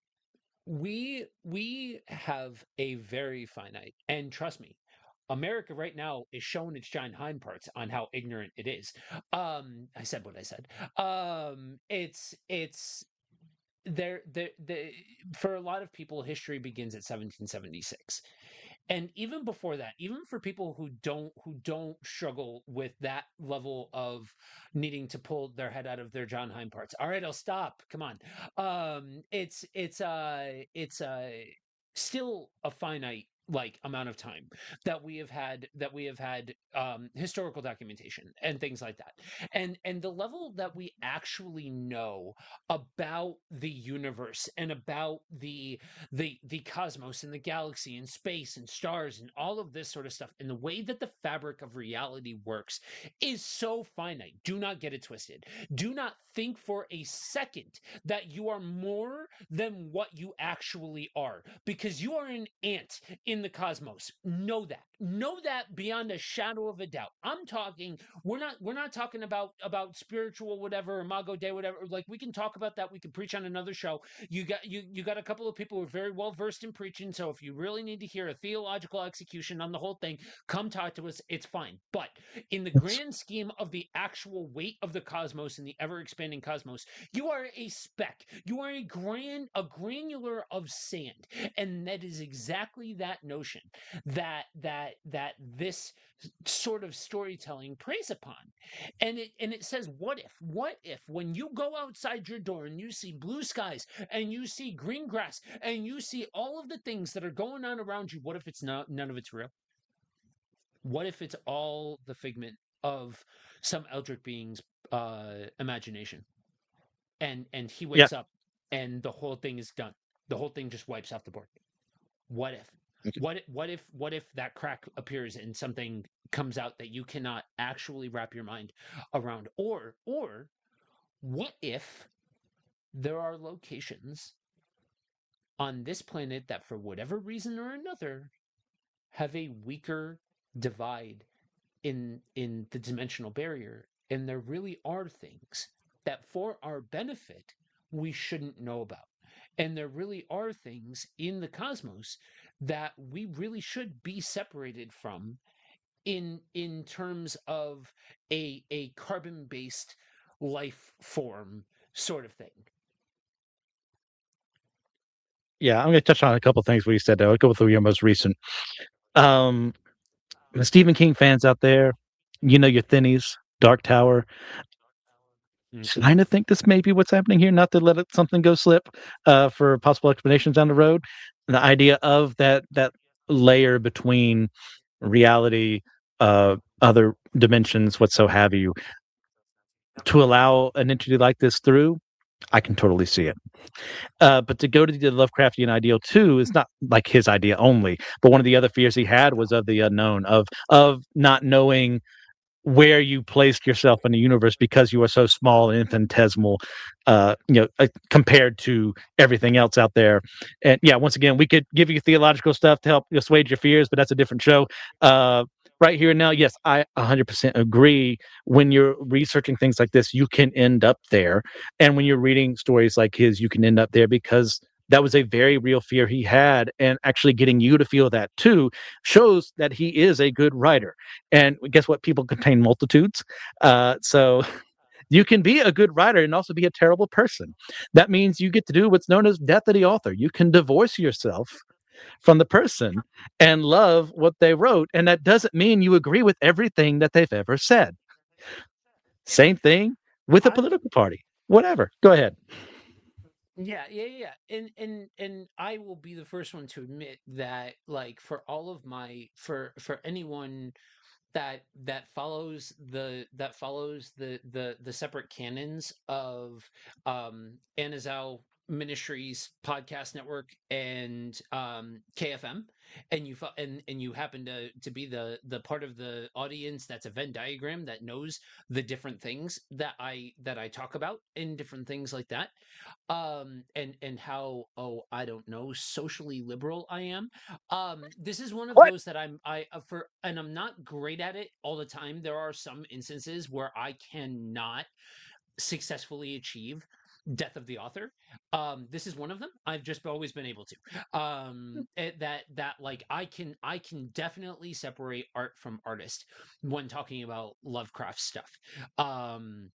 We we have a very finite, and trust me, America right now is showing its giant hind parts on how ignorant it is. Um, I said what I said. Um, it's it's there there the for a lot of people history begins at seventeen seventy-six, and even before that, even for people who don't who don't struggle with that level of needing to pull their head out of their John Hine parts. All right, I'll stop. Come on. Um it's it's uh it's uh still a finite like amount of time that we have had that we have had um historical documentation and things like that, and and the level that we actually know about the universe and about the the the cosmos and the galaxy and space and stars and all of this sort of stuff, and the way that the fabric of reality works is so finite. Do not get it twisted. Do not think for a second that you are more than what you actually are, because you are an ant in the cosmos. Know that. Know that beyond a shadow of a doubt. I'm talking, we're not we're not talking about about spiritual whatever, Imago Dei whatever. Like we can talk about that. We can preach on another show. You got you you got a couple of people who are very well versed in preaching. So if you really need to hear a theological execution on the whole thing, come talk to us. It's fine. But in the grand scheme of the actual weight of the cosmos and the ever expanding cosmos, you are a speck. You are a grand a granular of sand, and that is exactly that notion that that that this sort of storytelling preys upon. And it and it says, what if what if when you go outside your door and you see blue skies and you see green grass and you see all of the things that are going on around you, what if it's not none of it's real? What if it's all the figment of some eldritch being's uh imagination, and and he Yeah. wakes up and the whole thing is done, the whole thing just wipes off the board? What if what if what if what if that crack appears and something comes out that you cannot actually wrap your mind around? Or or what if there are locations on this planet that for whatever reason or another have a weaker divide in in the dimensional barrier, and there really are things that for our benefit we shouldn't know about, and there really are things in the cosmos that we really should be separated from in in terms of a a carbon based life form sort of thing. Yeah, I'm going to touch on a couple things we said. Though. I'll go with your most recent. Um, the Stephen King fans out there, you know your thinnies. Dark Tower. Mm-hmm. Kind of think this may be what's happening here, not to let it, something go slip uh, for possible explanations down the road. The idea of that that layer between reality, uh, other dimensions, what so have you, to allow an entity like this through, I can totally see it. Uh, but to go to the Lovecraftian ideal too is not like his idea only, but one of the other fears he had was of the unknown, of of not knowing where you placed yourself in the universe because you are so small and infinitesimal, uh, you know, uh, compared to everything else out there. And yeah, once again, we could give you theological stuff to help assuage your fears, but that's a different show. Uh, right here and now, yes, I one hundred percent agree. When you're researching things like this, you can end up there. And when you're reading stories like his, you can end up there because that was a very real fear he had. And actually getting you to feel that too shows that he is a good writer. And guess what? People contain multitudes. Uh, so you can be a good writer and also be a terrible person. That means you get to do what's known as death of the author. You can divorce yourself from the person and love what they wrote. And that doesn't mean you agree with everything that they've ever said. Same thing with a I political party. Whatever. Go ahead. Yeah, yeah, yeah. yeah. And and and I will be the first one to admit that like for all of my for for anyone that that follows the that follows the the the separate canons of um Anazao Ministries podcast network and um K F M, and you fo- and and you happen to to be the the part of the audience that's a Venn diagram that knows the different things that I that I talk about in different things like that, um and and how, oh, I don't know, socially liberal I am. Um this is one of What? those that I'm I uh, for and I'm not great at it all the time. There are some instances where I cannot successfully achieve death of the author. Um this is one of them. I've just always been able to um it, that that like i can i can definitely separate art from artist when talking about Lovecraft stuff. um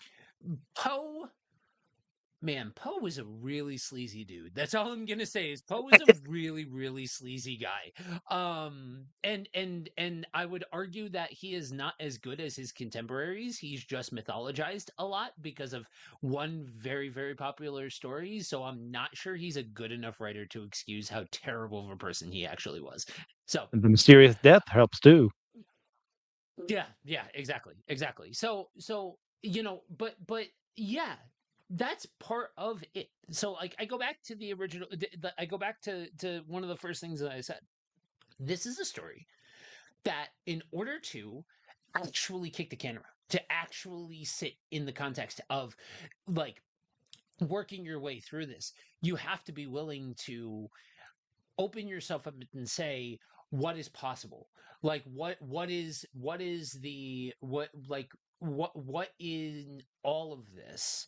Poe, man, Poe was a really sleazy dude. That's all I'm gonna say is Poe was a really, really sleazy guy. Um, and and and I would argue that he is not as good as his contemporaries. He's just mythologized a lot because of one very, very popular story. So I'm not sure he's a good enough writer to excuse how terrible of a person he actually was. So The mysterious death helps too. yeah, yeah, exactly, exactly. So, so you know, but but yeah, that's part of it. So, like, I go back to the original. The, the, I go back to to one of the first things that I said. This is a story that, in order to actually kick the can around, to actually sit in the context of like working your way through this, you have to be willing to open yourself up and say what is possible, like what what is what is the what like what what in all of this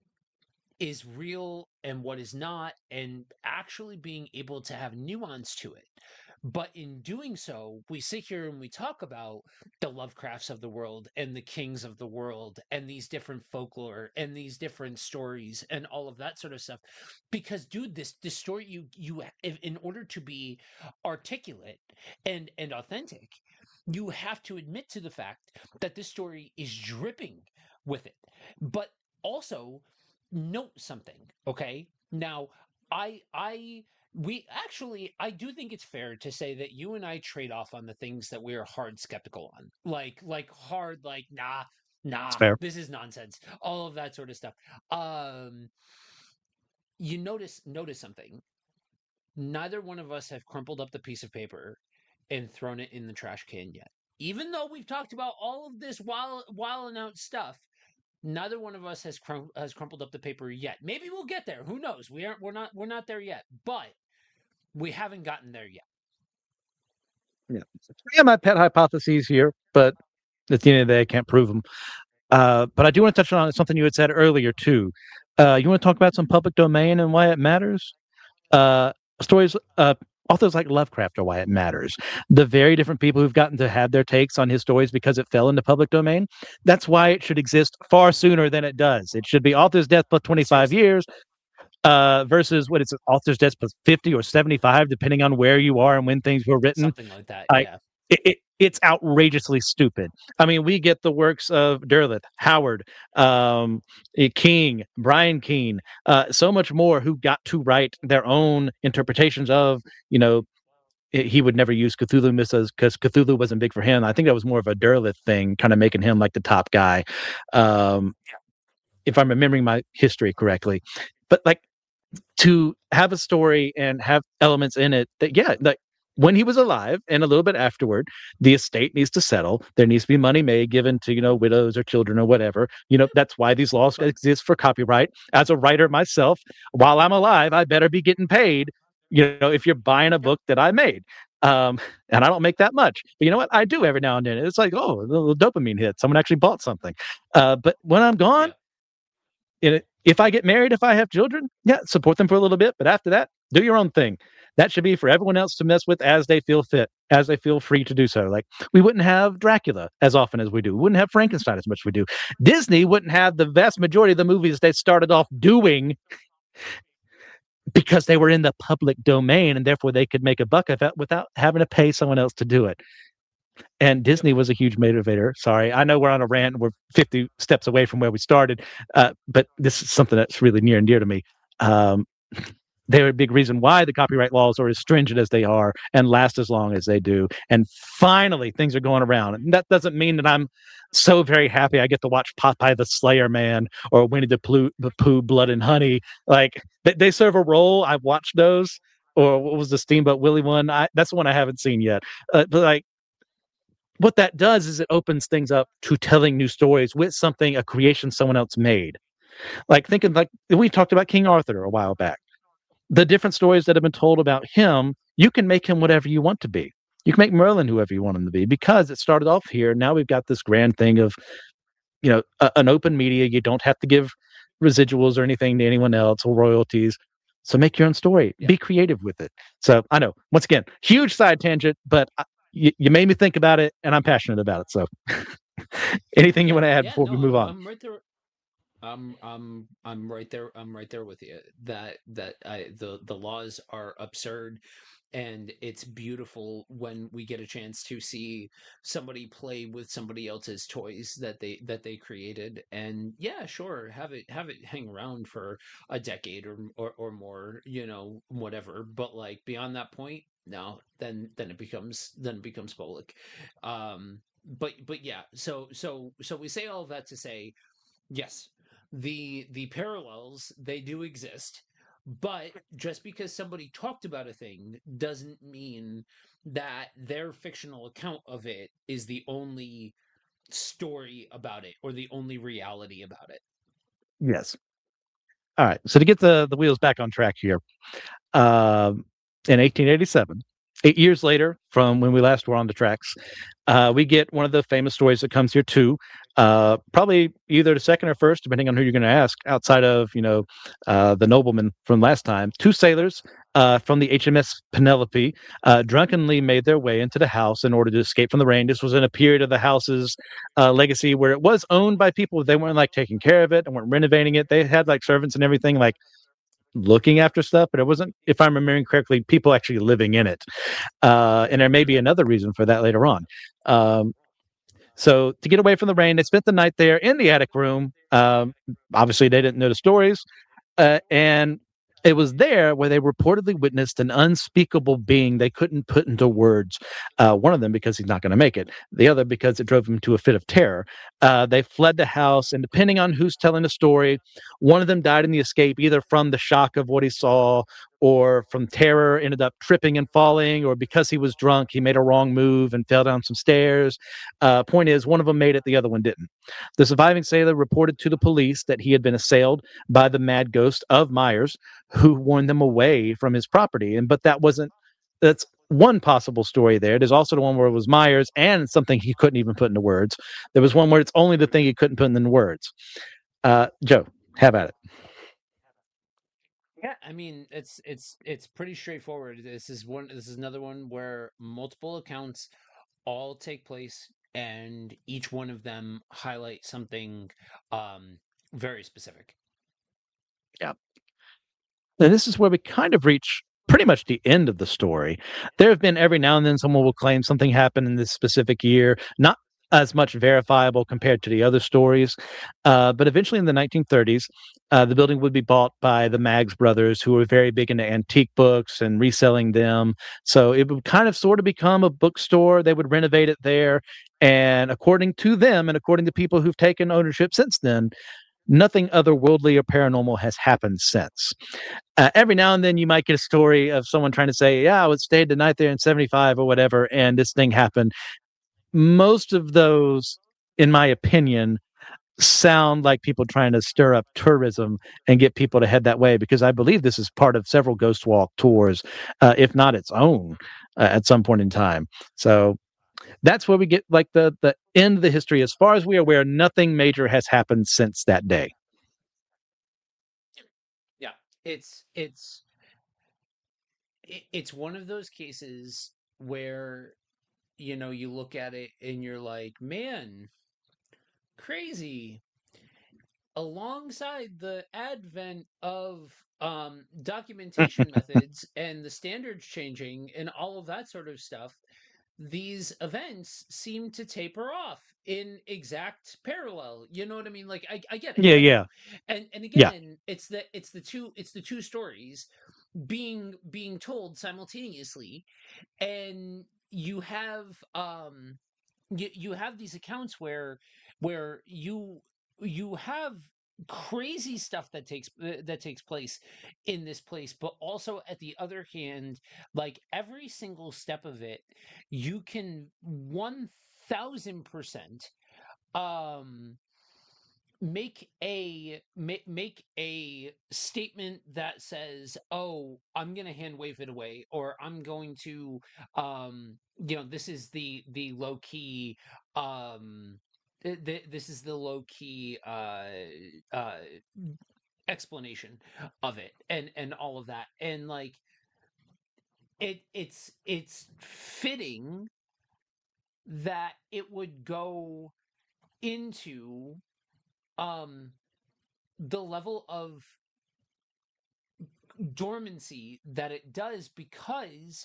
is real and what is not, and actually being able to have nuance to it. But in doing so, we sit here and we talk about the Lovecrafts of the world and the kings of the world and these different folklore and these different stories and all of that sort of stuff. Because, dude, this this story, you you if, in order to be articulate and and authentic, you have to admit to the fact that this story is dripping with it. But also note something, okay? Now, I I we actually, I do think it's fair to say that you and I trade off on the things that we're hard skeptical on. Like like hard like nah, It's nah, fair. this is nonsense. All of that sort of stuff. Um you notice notice something. Neither one of us have crumpled up the piece of paper and thrown it in the trash can yet. Even though we've talked about all of this wild wild and out stuff, neither one of us has crum- has crumpled up the paper yet. Maybe we'll get there. Who knows? We aren't. We're not. We're not there yet. But we haven't gotten there yet. Yeah. Yeah, my pet hypotheses here, but at the end of the day, I can't prove them. Uh, but I do want to touch on something you had said earlier too. Uh, you want to talk about some public domain and why it matters? Uh, stories, uh, authors like Lovecraft are why it matters. The very different people who've gotten to have their takes on his stories because it fell into public domain. That's why it should exist far sooner than it does. It should be author's death plus twenty-five Seriously, years uh, versus what is it, author's death plus fifty or seventy-five, depending on where you are and when things were written. something like that. Like Yeah. it, it, it's outrageously stupid. I mean, we get the works of Derleth, Howard, um, eh, King, Brian Keene, uh, so much more who got to write their own interpretations of, you know, eh, he would never use Cthulhu mythos because Cthulhu wasn't big for him. I think that was more of a Derleth thing, kind of making him like the top guy, um, if I'm remembering my history correctly. But like to have a story and have elements in it that, yeah, like when he was alive and a little bit afterward, the estate needs to settle. There needs to be money made given to, you know, widows or children or whatever. You know, that's why these laws exist for copyright. As a writer myself, while I'm alive, I better be getting paid, you know, if you're buying a book that I made. Um, and I don't make that much. But you know what? I do every now and then. It's like, oh, a little dopamine hit. Someone actually bought something. Uh, but when I'm gone, Yeah. it, if I get married, if I have children, yeah, support them for a little bit. But after that, do your own thing. That should be for everyone else to mess with as they feel fit, as they feel free to do so. Like we wouldn't have Dracula as often as we do. We wouldn't have Frankenstein as much as we do. Disney wouldn't have the vast majority of the movies they started off doing because they were in the public domain and therefore they could make a buck of it without having to pay someone else to do it. And Disney was a huge motivator. Sorry, I know we're on a rant. We're fifty steps away from where we started, uh, but this is something that's really near and dear to me. Um, they're a big reason why the copyright laws are as stringent as they are and last as long as they do. And finally, things are going around. And that doesn't mean that I'm so very happy I get to watch Popeye the Slayer Man or Winnie the Pooh, the Pooh Blood and Honey. Like they, they serve a role. I've watched those. Or what was the Steamboat Willie one? I, that's the one I haven't seen yet. Uh, but like what that does is it opens things up to telling new stories with something, a creation someone else made. Like thinking like we talked about King Arthur a while back. The different stories that have been told about him, you can make him whatever you want to be. You can make Merlin whoever you want him to be because it started off here. Now we've got this grand thing of, you know, a, an open media. You don't have to give residuals or anything to anyone else or royalties. So make your own story. Yeah. Be creative with it. So I know, once again, huge side tangent, but I, you, you made me think about it and I'm passionate about it. So anything you Yeah. want to add Yeah. before we No, move I'm on? I'm right there. I'm I'm I'm right there. I'm right there with you. That that I the the laws are absurd, and it's beautiful when we get a chance to see somebody play with somebody else's toys that they that they created. And yeah, sure, have it have it hang around for a decade or or, or more, you know, whatever. But like beyond that point, no, then then it becomes then it becomes public. Um, but but yeah, so so so we say all of that to say yes, the the parallels they do exist, but just because somebody talked about a thing doesn't mean that their fictional account of it is the only story about it or the only reality about it. Yes. All right. So to get the, the wheels back on track here, um, in eighteen eighty-seven, eight years later from when we last were on the tracks, uh, we get one of the famous stories that comes here too. Uh, probably either the second or first, depending on who you're going to ask. Outside of you know uh, the nobleman from last time, two sailors uh, from the H M S Penelope uh, drunkenly made their way into the house in order to escape from the rain. This was in a period of the house's uh, legacy where it was owned by people. They weren't like taking care of it and weren't renovating it. They had like servants and everything, like looking after stuff, but it wasn't, if I'm remembering correctly, people actually living in it. Uh, and there may be Mhm. another reason for that later on. Um, so to get away from the rain, they spent the night there in the attic room. Um, obviously, they didn't know the stories, uh, and it was there where they reportedly witnessed an unspeakable being they couldn't put into words. Uh, one of them because he's not going to make it. The other because it drove him to a fit of terror. Uh, they fled the house, and depending on who's telling the story, one of them died in the escape, either from the shock of what he saw or from terror, ended up tripping and falling, or because he was drunk, he made a wrong move and fell down some stairs. Uh, point is, one of them made it, the other one didn't. The surviving sailor reported to the police that he had been assailed by the mad ghost of Myers, who warned them away from his property. And but that wasn't that's one possible story there. There's also the one where it was Myers and something he couldn't even put into words. There was one where it's only the thing he couldn't put into words. Uh, Joe, have at it. Yeah, I mean it's it's it's pretty straightforward. This is one this is another one where multiple accounts all take place and each one of them highlight something um very specific. Yeah. And this is where we kind of reach pretty much the end of the story. There have been every now and then someone will claim something happened in this specific year, not as much verifiable compared to the other stories. Uh, but eventually in the nineteen thirties, uh, the building would be bought by the Maggs brothers, who were very big into antique books and reselling them. So it would kind of sort of become a bookstore. They would renovate it there. And according to them, and according to people who've taken ownership since then, nothing otherworldly or paranormal has happened since. Uh, every now and then you might get a story of someone trying to say, yeah, I would stayed the night there in seventy-five or whatever, and this thing happened. Most of those, in my opinion, sound like people trying to stir up tourism and get people to head that way, because I believe this is part of several Ghost Walk tours, uh, if not its own, uh, at some point in time. So that's where we get like the the end of the history. As far as we are aware, nothing major has happened since that day. Yeah, it's it's it, it's one of those cases where you know you look at it and you're like, man, crazy. Alongside the advent of um, documentation methods and the standards changing and all of that sort of stuff, these events seem to taper off in exact parallel. You know what I mean? Like I, I get it, Yeah, I do. yeah, And and yeah. again, it's the it's the two it's the two stories being being told simultaneously, and you have um you, you have these accounts where where you you have crazy stuff that takes uh, that takes place in this place, but also at the other hand, like every single step of it you can one thousand percent um make a make, make a statement that says, oh, I'm going to hand wave it away, or I'm going to um you know this is the the low key um th- th- this is the low key uh uh explanation of it, and and all of that, and like it it's it's fitting that it would go into um the level of dormancy that it does, because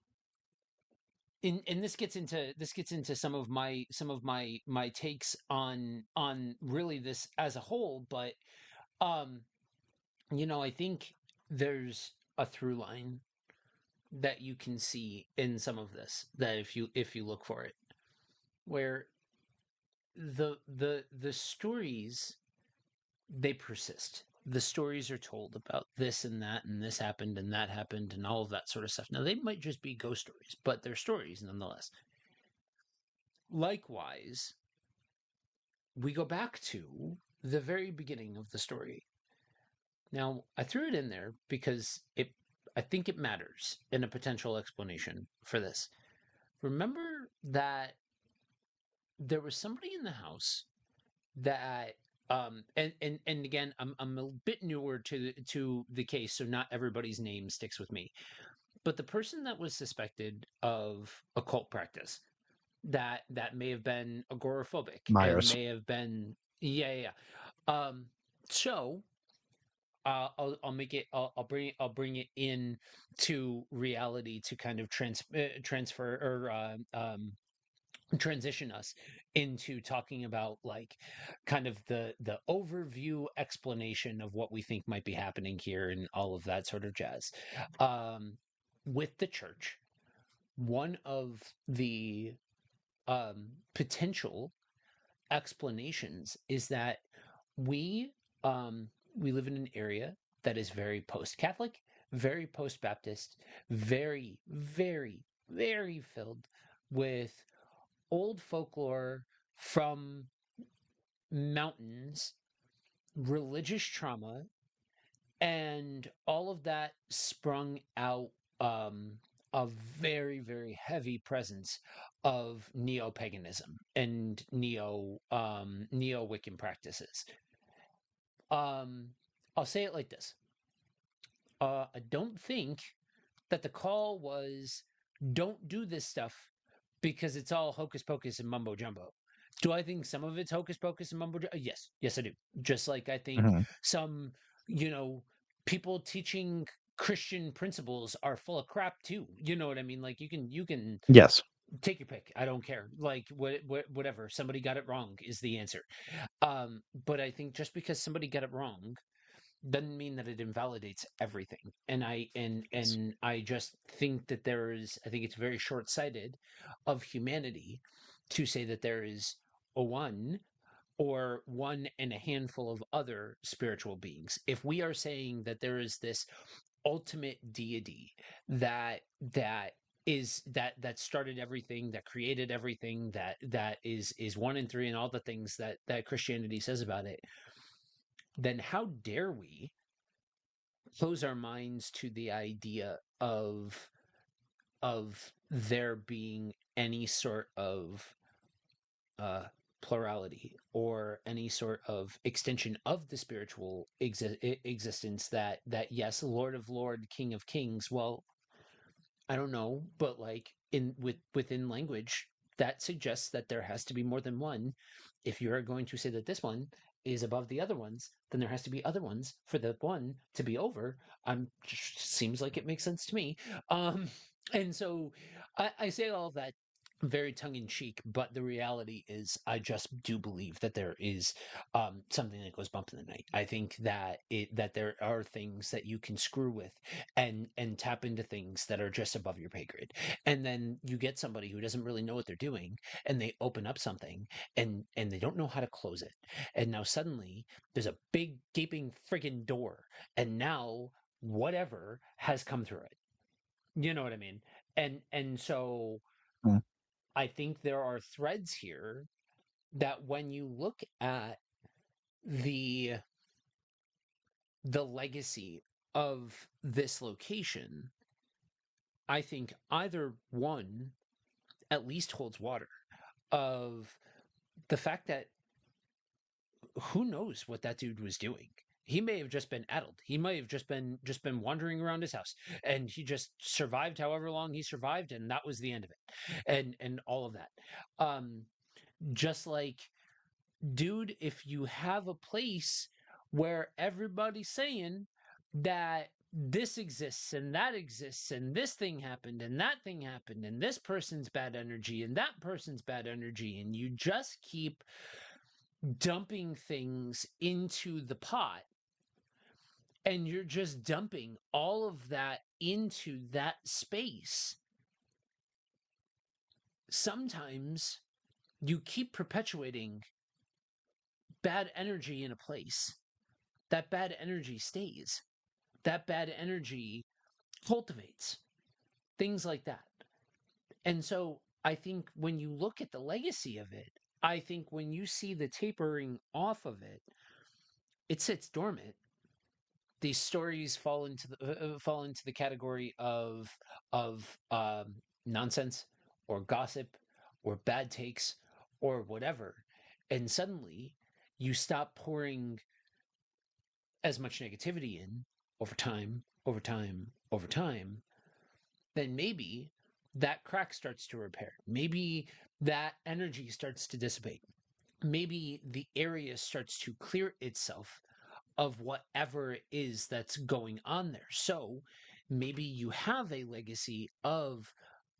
in and this gets into this gets into some of my some of my my takes on on really this as a whole, but um you know I think there's a through line that you can see in some of this, that if you if you look for it, where the the the stories, they persist. The stories are told about this and that, and this happened and that happened, and all of that sort of stuff. Now, they might just be ghost stories, but they're stories nonetheless. Likewise, we go back to the very beginning of the story. Now, I threw it in there because it I think it matters in a potential explanation for this. Remember that there was somebody in the house that um and and and again, I'm I'm a bit newer to the, to the case, so not everybody's name sticks with me. But the person that was suspected of occult practice, that that may have been agoraphobic and Myers. may have been, yeah, yeah, yeah. Um so uh, I'll I'll make it I'll, I'll bring it I'll bring it in to reality to kind of trans uh, transfer or uh, um transition us into talking about like kind of the the overview explanation of what we think might be happening here and all of that sort of jazz. Um, with the church, one of the um, potential explanations is that we um, we live in an area that is very post-Catholic, very post-Baptist, very, very, very filled with old folklore from mountains, religious trauma, and all of that sprung out um, a very, very heavy presence of neo paganism and neo um, neo Wiccan practices. Um, I'll say it like this: uh, I don't think that the call was don't do this stuff because it's all hocus pocus and mumbo jumbo. Do I think some of it's hocus pocus and mumbo jumbo? Yes, yes, I do. Just like I think Mhm. some, you know, people teaching Christian principles are full of crap too. You know what I mean? Like you can you can Yes. take your pick. I don't care. Like what, what whatever. Somebody got it wrong is the answer. Um, but I think just because somebody got it wrong doesn't mean that it invalidates everything. And I and Yes. and I just think that there is. I think it's very short-sighted of humanity to say that there is a one or one and a handful of other spiritual beings. If we are saying that there is this ultimate deity that that is that that started everything, that created everything, that that is is one and three and all the things that that Christianity says about it, then how dare we close our minds to the idea of of there being any sort of uh plurality or any sort of extension of the spiritual exi- existence, that that yes, Lord of Lord, King of Kings. Well, I don't know, but like in with within language, that suggests that there has to be more than one. If you are going to say that this one is above the other ones, then there has to be other ones for the one to be over. I'm seems like it makes sense to me. Um, and so I, I say all of that very tongue in cheek, but the reality is, I just do believe that there is um, something that goes bump in the night. I think that it that there are things that you can screw with and and tap into things that are just above your pay grade, and then you get somebody who doesn't really know what they're doing, and they open up something, and and they don't know how to close it, and now suddenly there's a big gaping friggin' door, and now whatever has come through it. You know what I mean? And and so Mm. I think there are threads here that when you look at the the legacy of this location, I think either one at least holds water, of the fact that who knows what that dude was doing. He may have just been addled. He might have just been just been wandering around his house, and he just survived however long he survived, and that was the end of it. And and all of that. Um just like, dude, if you have a place where everybody's saying that this exists and that exists and this thing happened and that thing happened and this person's bad energy and that person's bad energy, and you just keep dumping things into the pot, and you're just dumping all of that into that space, sometimes you keep perpetuating bad energy in a place. That bad energy stays. That bad energy cultivates things like that. And so I think when you look at the legacy of it, I think when you see the tapering off of it, it sits dormant. These stories fall into the uh, uh, fall into the category of of um, nonsense or gossip or bad takes or whatever, and suddenly you stop pouring as much negativity in over time, over time, over time, then maybe that crack starts to repair. Maybe that energy starts to dissipate. Maybe the area starts to clear itself of whatever it is that's going on there. So maybe you have a legacy of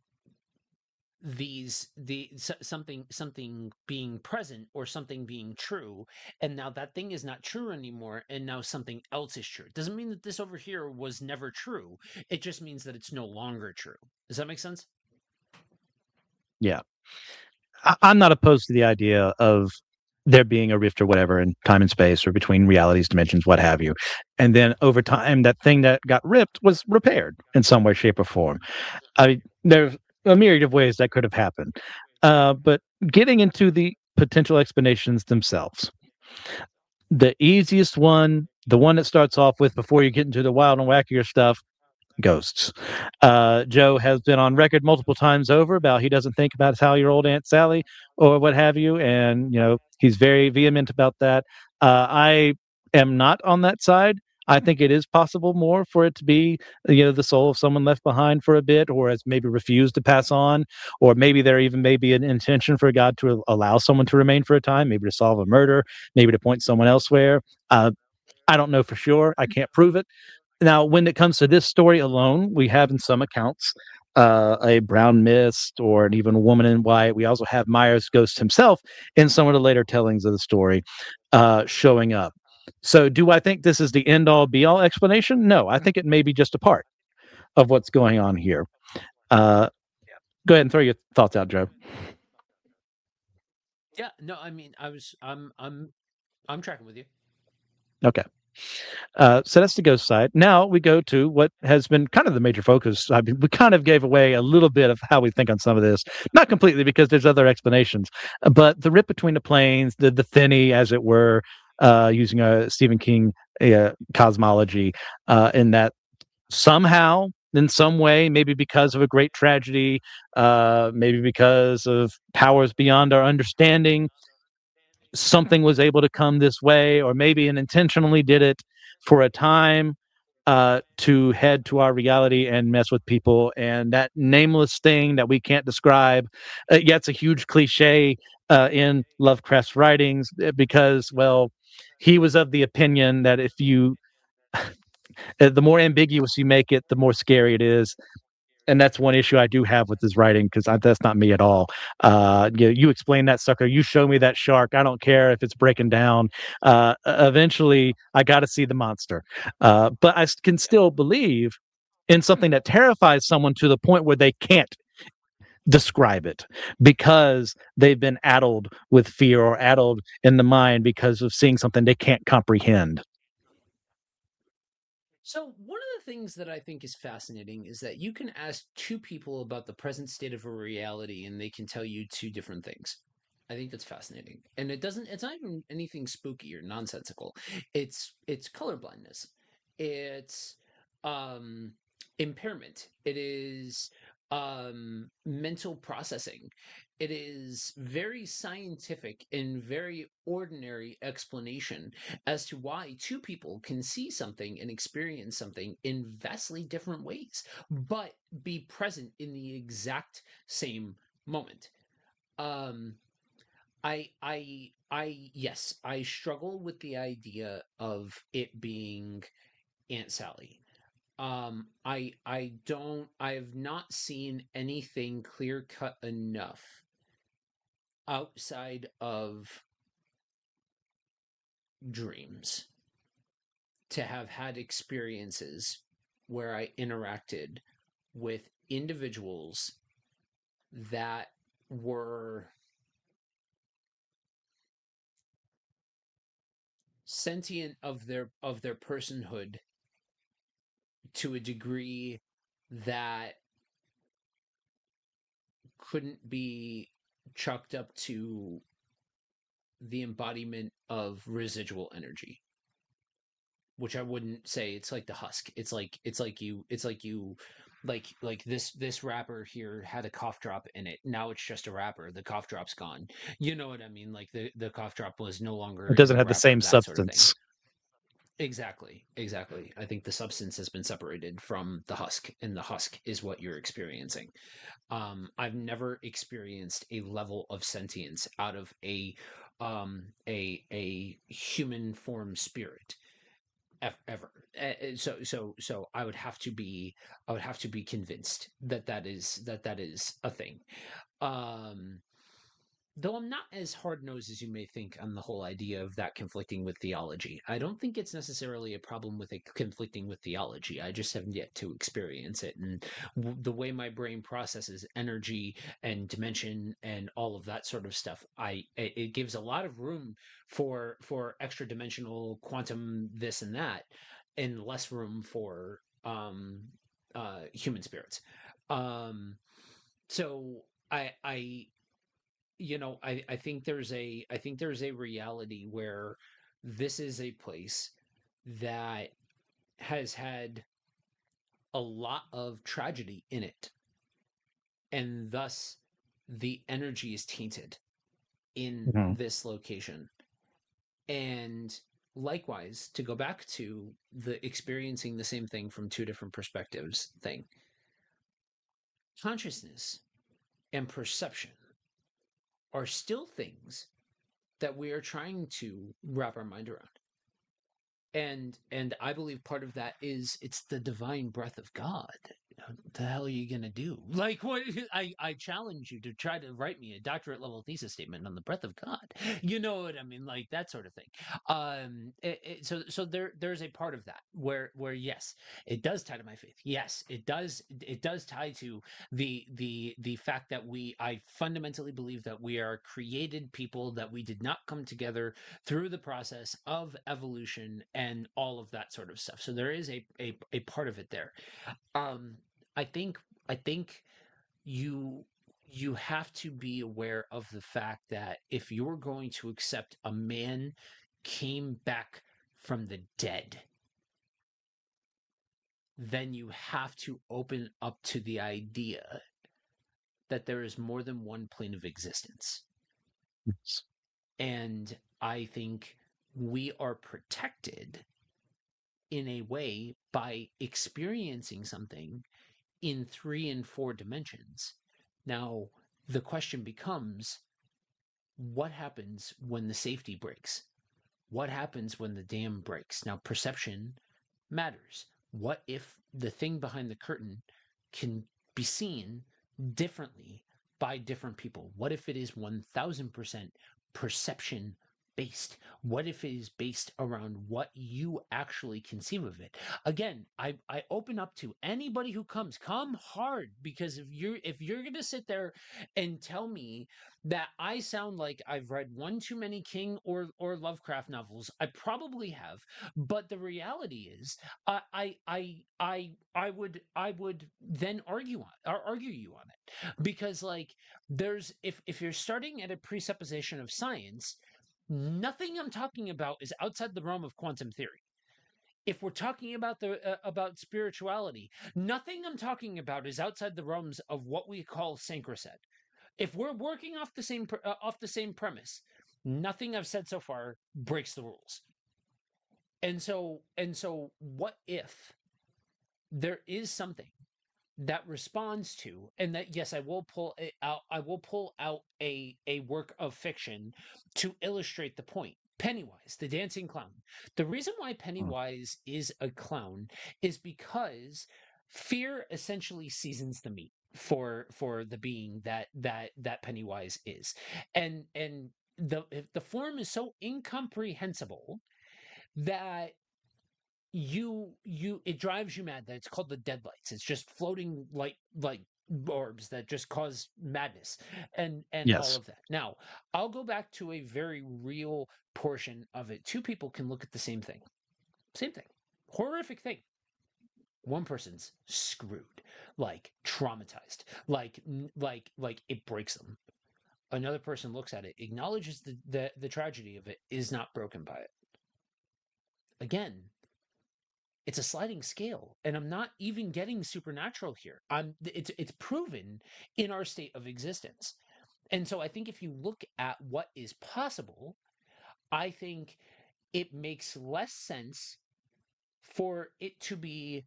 these the something something being present or something being true, and now that thing is not true anymore, and now something else is true. It doesn't mean that this over here was never true. It just means that it's no longer true. Does that make sense? Yeah. I, I'm not opposed to the idea of there being a rift or whatever in time and space or between realities, dimensions, what have you. And then over time, that thing that got ripped was repaired in some way, shape, or form. I There's a myriad of ways that could have happened. Uh, but getting into the potential explanations themselves, the easiest one, the one that starts off with before you get into the wild and wackier stuff, ghosts. Uh, Joe has been on record multiple times over about he doesn't think about how your old Aunt Sally or what have you, and you know he's very vehement about that. Uh, I am not on that side. I think it is possible more for it to be, you know, the soul of someone left behind for a bit, or has maybe refused to pass on, or maybe there even may be an intention for God to allow someone to remain for a time, maybe to solve a murder, maybe to point someone elsewhere. Uh, I don't know for sure. I can't prove it, now, when it comes to this story alone, we have in some accounts uh, a brown mist or an even woman in white. We also have Myers Ghost himself in some of the later tellings of the story uh, showing up. So, do I think this is the end all be all explanation? No, I think it may be just a part of what's going on here. Uh, go ahead and throw your thoughts out, Joe. Yeah, no, I mean, I was, I'm, I'm, I'm tracking with you. Okay. Uh, so that's the ghost side. Now we go to what has been kind of the major focus. I mean, we kind of gave away a little bit of how we think on some of this, not completely because there's other explanations, but the rip between the planes, the the thinny, as it were, uh, using a Stephen King uh, cosmology, uh, in that somehow, in some way, maybe because of a great tragedy, uh, maybe because of powers beyond our understanding, something was able to come this way, or maybe it intentionally did it for a time uh, to head to our reality and mess with people. And that nameless thing that we can't describe, uh, yeah, it's a huge cliche uh, in Lovecraft's writings uh, because, well, he was of the opinion that if you, uh, the more ambiguous you make it, the more scary it is. And that's one issue I do have with his writing because that's not me at all. Uh, you, you explain that sucker, you show me that shark. I don't care if it's breaking down. Uh, e- eventually, I got to see the monster. Uh, but I s- can still believe in something that terrifies someone to the point where they can't describe it because they've been addled with fear or addled in the mind because of seeing something they can't comprehend. So, one of the things that I think is fascinating is that you can ask two people about the present state of a reality and they can tell you two different things. I think that's fascinating. And it doesn't it's not even anything spooky or nonsensical. It's it's color blindness. It's um impairment. It is um mental processing. It is very scientific and very ordinary explanation as to why two people can see something and experience something in vastly different ways, but be present in the exact same moment. Um, I, I, I, yes, I struggle with the idea of it being Aunt Sally. Um, I, I don't, I have not seen anything clear cut enough outside of dreams to have had experiences where I interacted with individuals that were sentient of their of their personhood to a degree that couldn't be chalked up to the embodiment of residual energy, which I wouldn't say it's like the husk. It's like it's like you it's like you like like this this wrapper here had a cough drop in it. Now it's just a wrapper. The cough drop's gone. You know what I mean? Like the the cough drop was no longer It in doesn't the have the wrapper, same that sort of thing. substance. Exactly. Exactly. I think the substance has been separated from the husk, and the husk is what you're experiencing. Um, I've never experienced a level of sentience out of a um a a human form spirit ever. Uh, so so so I would have to be I would have to be convinced that that is that that is a thing. Um, though I'm not as hard nosed as you may think on the whole idea of that conflicting with theology. I don't think it's necessarily a problem with it conflicting with theology. I just haven't yet to experience it. And w- the way my brain processes energy and dimension and all of that sort of stuff, I it, it gives a lot of room for for extra dimensional quantum this and that, and less room for um uh human spirits. Um so I I you know, I, I think there's a I think there's a reality where this is a place that has had a lot of tragedy in it, and thus the energy is tainted in Mhm. this location. And likewise, to go back to the experiencing the same thing from two different perspectives thing, consciousness and perception are still things that we are trying to wrap our mind around. and and I believe part of that is it's the divine breath of God. What the hell are you gonna do? Like, what? I I challenge you to try to write me a doctorate level thesis statement on the breath of God. You know what I mean? Like that sort of thing. Um, it, it, so so there there's a part of that where where yes, it does tie to my faith. Yes, it does it does tie to the the the fact that we I fundamentally believe that we are created people, that we did not come together through the process of evolution and all of that sort of stuff. So there is a a, a part of it there. Um, I think I think you you have to be aware of the fact that if you're going to accept a man came back from the dead, then you have to open up to the idea that there is more than one plane of existence. Yes. And I think we are protected in a way by experiencing something in three and four dimensions. Now, the question becomes, what happens when the safety breaks? What happens when the dam breaks? Now, perception matters. What if the thing behind the curtain can be seen differently by different people? What if it is one thousand percent perception based? What if it is based around what you actually conceive of it? Again, I, I open up to anybody who comes, come hard, because if you're if you're gonna sit there and tell me that I sound like I've read one too many King or or Lovecraft novels, I probably have. But the reality is, I I I I I would I would then argue on or argue you on it, because like there's if if you're starting at a presupposition of science, nothing I'm talking about is outside the realm of quantum theory. If we're talking about the uh, about spirituality, nothing I'm talking about is outside the realms of what we call syncretism. If we're working off the same uh, off the same premise, nothing I've said so far breaks the rules. And so and so what if there is something that responds to, and that yes, I will pull it out I will pull out a a work of fiction to illustrate the point. Pennywise, the dancing clown. The reason why Mm. Pennywise is a clown is because fear essentially seasons the meat for for the being that that that Pennywise is. And and the the form is so incomprehensible that you you it drives you mad, that it's called the deadlights. It's just floating light like orbs that just cause madness and and all Yes. of that. Now, I'll go back to a very real portion of it. Two people can look at the same thing. Same thing. Horrific thing. One person's screwed, like traumatized, like like like it breaks them. Another person looks at it, acknowledges the the, the tragedy of it, is not broken by it. Again, it's a sliding scale, and I'm not even getting supernatural here. I'm it's it's proven in our state of existence. And so I think if you look at what is possible, I think it makes less sense for it to be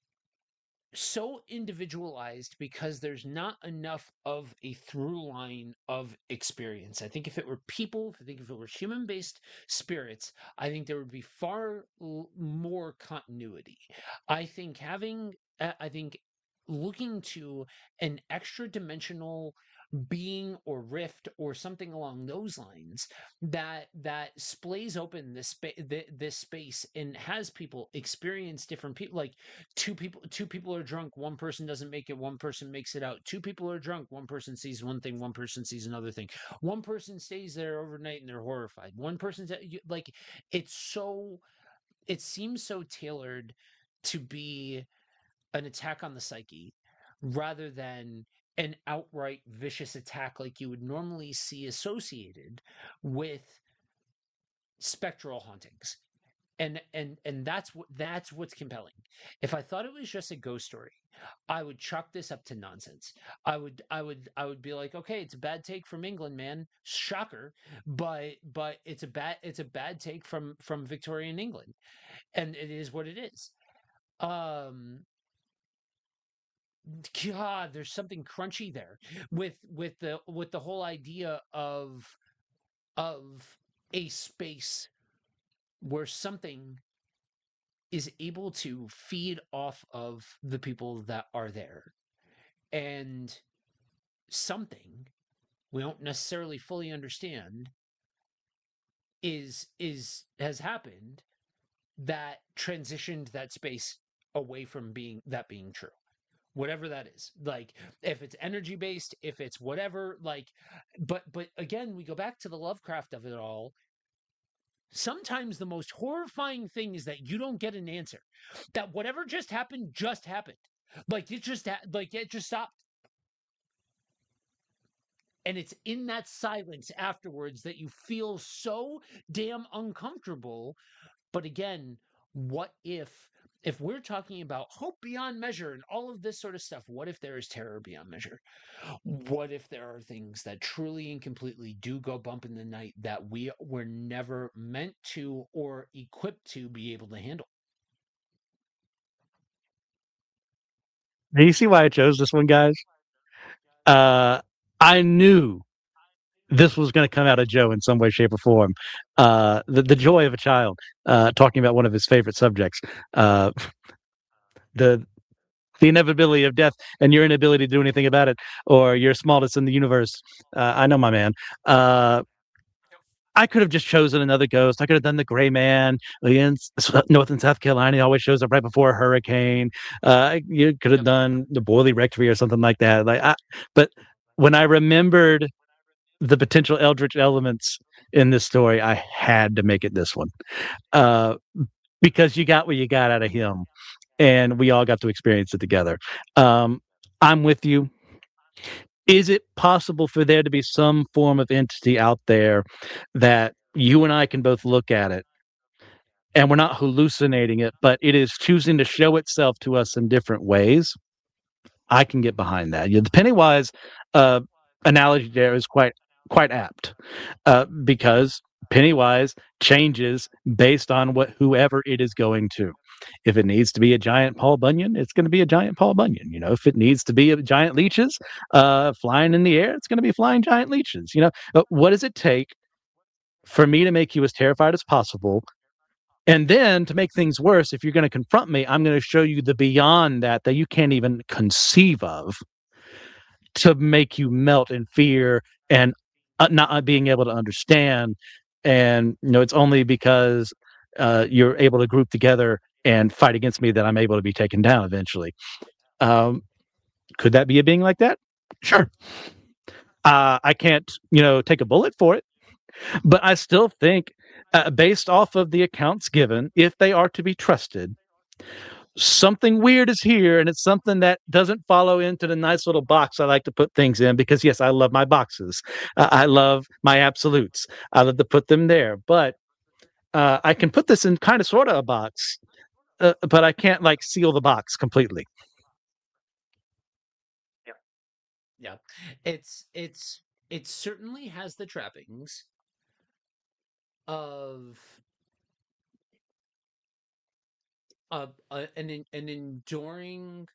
so individualized, because there's not enough of a through line of experience. I think if it were people, I think if it were human based spirits, I think there would be far l- more continuity. I think having, uh, I think looking to an extra dimensional being or rift or something along those lines that that splays open this space this space and has people experience different people, like two people two people are drunk, one person doesn't make it, one person makes it out. Two people are drunk, one person sees one thing, one person sees another thing. One person stays there overnight and they're horrified. One person's like, it's so it seems so tailored to be an attack on the psyche rather than an outright vicious attack like you would normally see associated with spectral hauntings. And and and that's what that's what's compelling. If I thought it was just a ghost story, I would chalk this up to nonsense. I would i would i would be like, okay, it's a bad take from England, man, shocker. But but it's a bad it's a bad take from from Victorian England, and it is what it is. um God, there's something crunchy there with with the with the whole idea of of a space where something is able to feed off of the people that are there. And something we don't necessarily fully understand is is has happened that transitioned that space away from being that being true, whatever that is. Like, if it's energy based, if it's whatever, like, but but again, we go back to the Lovecraft of it all. Sometimes the most horrifying thing is that you don't get an answer, that whatever just happened just happened, like it just ha- like it just stopped. And it's in that silence afterwards that you feel so damn uncomfortable. But again, what if if we're talking about hope beyond measure and all of this sort of stuff, what if there is terror beyond measure? What if there are things that truly and completely do go bump in the night that we were never meant to or equipped to be able to handle? Do you see why I chose this one, guys? Uh, I knew this was going to come out of Joe in some way, shape, or form. Uh, the the joy of a child uh, talking about one of his favorite subjects, uh, the the inevitability of death, and your inability to do anything about it, or your smallness in the universe. Uh, I know, my man. Uh, I could have just chosen another ghost. I could have done the Gray Man. In North and South Carolina, he always shows up right before a hurricane. Uh, you could have Yep. done the Boily Rectory or something like that. Like, I, but when I remembered the potential eldritch elements in this story, I had to make it this one, uh, because you got what you got out of him, and we all got to experience it together. Um, I'm with you. Is it possible for there to be some form of entity out there that you and I can both look at it, and we're not hallucinating it, but it is choosing to show itself to us in different ways? I can get behind that. You know, the Pennywise uh, analogy there is quite quite apt, uh, because Pennywise changes based on what whoever it is going to. If it needs to be a giant Paul Bunyan, it's going to be a giant Paul Bunyan. You know, if it needs to be a giant leeches uh, flying in the air, it's going to be flying giant leeches. You know, uh, what does it take for me to make you as terrified as possible? And then to make things worse, if you're going to confront me, I'm going to show you the beyond that that you can't even conceive of, to make you melt in fear and uh, not uh, being able to understand. And you know, it's only because uh, you're able to group together and fight against me that I'm able to be taken down eventually. Um, could that be a being like that? Sure. Uh, I can't, you know, take a bullet for it, but I still think, uh, based off of the accounts given, if they are to be trusted, something weird is here, and it's something that doesn't follow into the nice little box I like to put things in, because yes, I love my boxes. uh, I love my absolutes. I love to put them there, but uh, I can put this in kind of sort of a box, uh, but I can't like seal the box completely. Yeah. Yeah. It's it's it certainly has the trappings of a, a an en- an enduring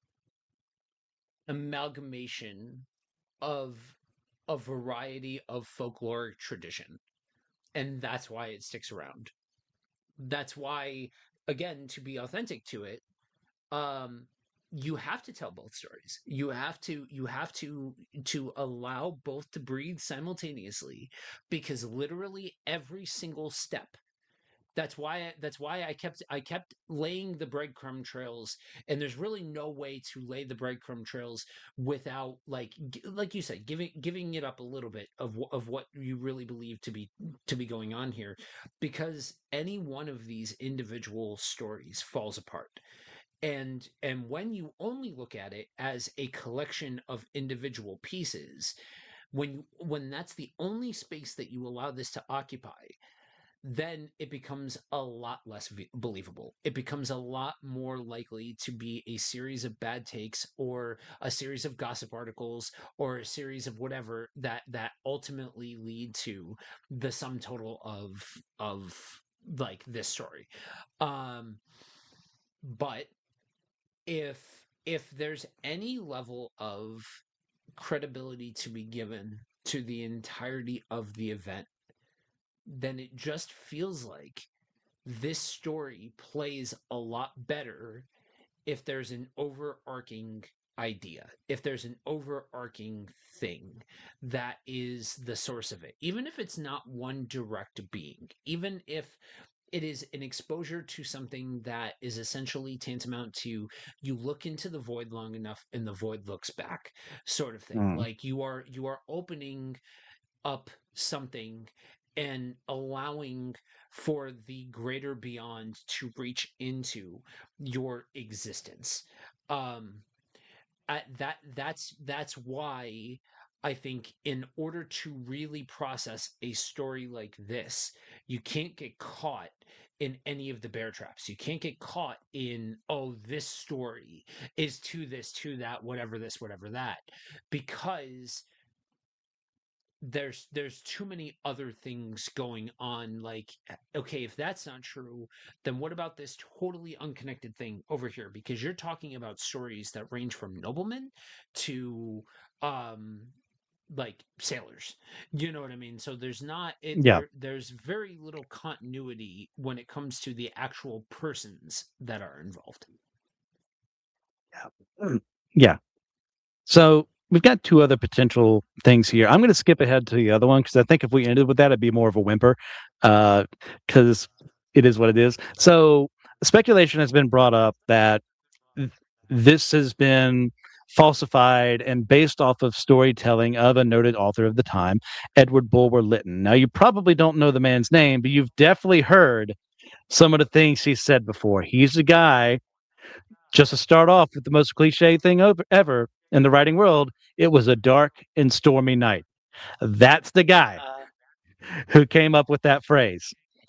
amalgamation of a variety of folkloric tradition, and that's why it sticks around. That's why, again, to be authentic to it, um you have to tell both stories. You have to you have to to allow both to breathe simultaneously, because literally every single step, that's why I, that's why I kept I kept laying the breadcrumb trails, and there's really no way to lay the breadcrumb trails without, like g- like you said, giving giving it up a little bit of wh- of what you really believe to be to be going on here, because any one of these individual stories falls apart. And and when you only look at it as a collection of individual pieces, when you when that's the only space that you allow this to occupy, then it becomes a lot less v- believable. It becomes a lot more likely to be a series of bad takes, or a series of gossip articles, or a series of whatever that that ultimately lead to the sum total of of like this story. Um but if if there's any level of credibility to be given to the entirety of the event, then it just feels like this story plays a lot better if there's an overarching idea, if there's an overarching thing that is the source of it, even if it's not one direct being, even if it is an exposure to something that is essentially tantamount to you look into the void long enough and the void looks back, sort of thing. Mm. Like you are you are opening up something and allowing for the greater beyond to reach into your existence. Um, I, that that's that's why I think in order to really process a story like this, you can't get caught in any of the bear traps. You can't get caught in, oh, this story is to this, to that, whatever this, whatever that, because there's there's too many other things going on. Like, okay, if that's not true, then what about this totally unconnected thing over here? Because you're talking about stories that range from noblemen to um like sailors, you know what I mean? So there's not it Yeah. there there's very little continuity when it comes to the actual persons that are involved. Mm. Yeah. So we've got two other potential things here. I'm going to skip ahead to the other one because I think if we ended with that, it'd be more of a whimper, because uh, it is what it is. So speculation has been brought up that th- this has been falsified and based off of storytelling of a noted author of the time, Edward Bulwer Lytton. Now, you probably don't know the man's name, but you've definitely heard some of the things he said before. He's the guy, just to start off with the most cliche thing over, ever in the writing world, it was a dark and stormy night. That's the guy who came up with that phrase.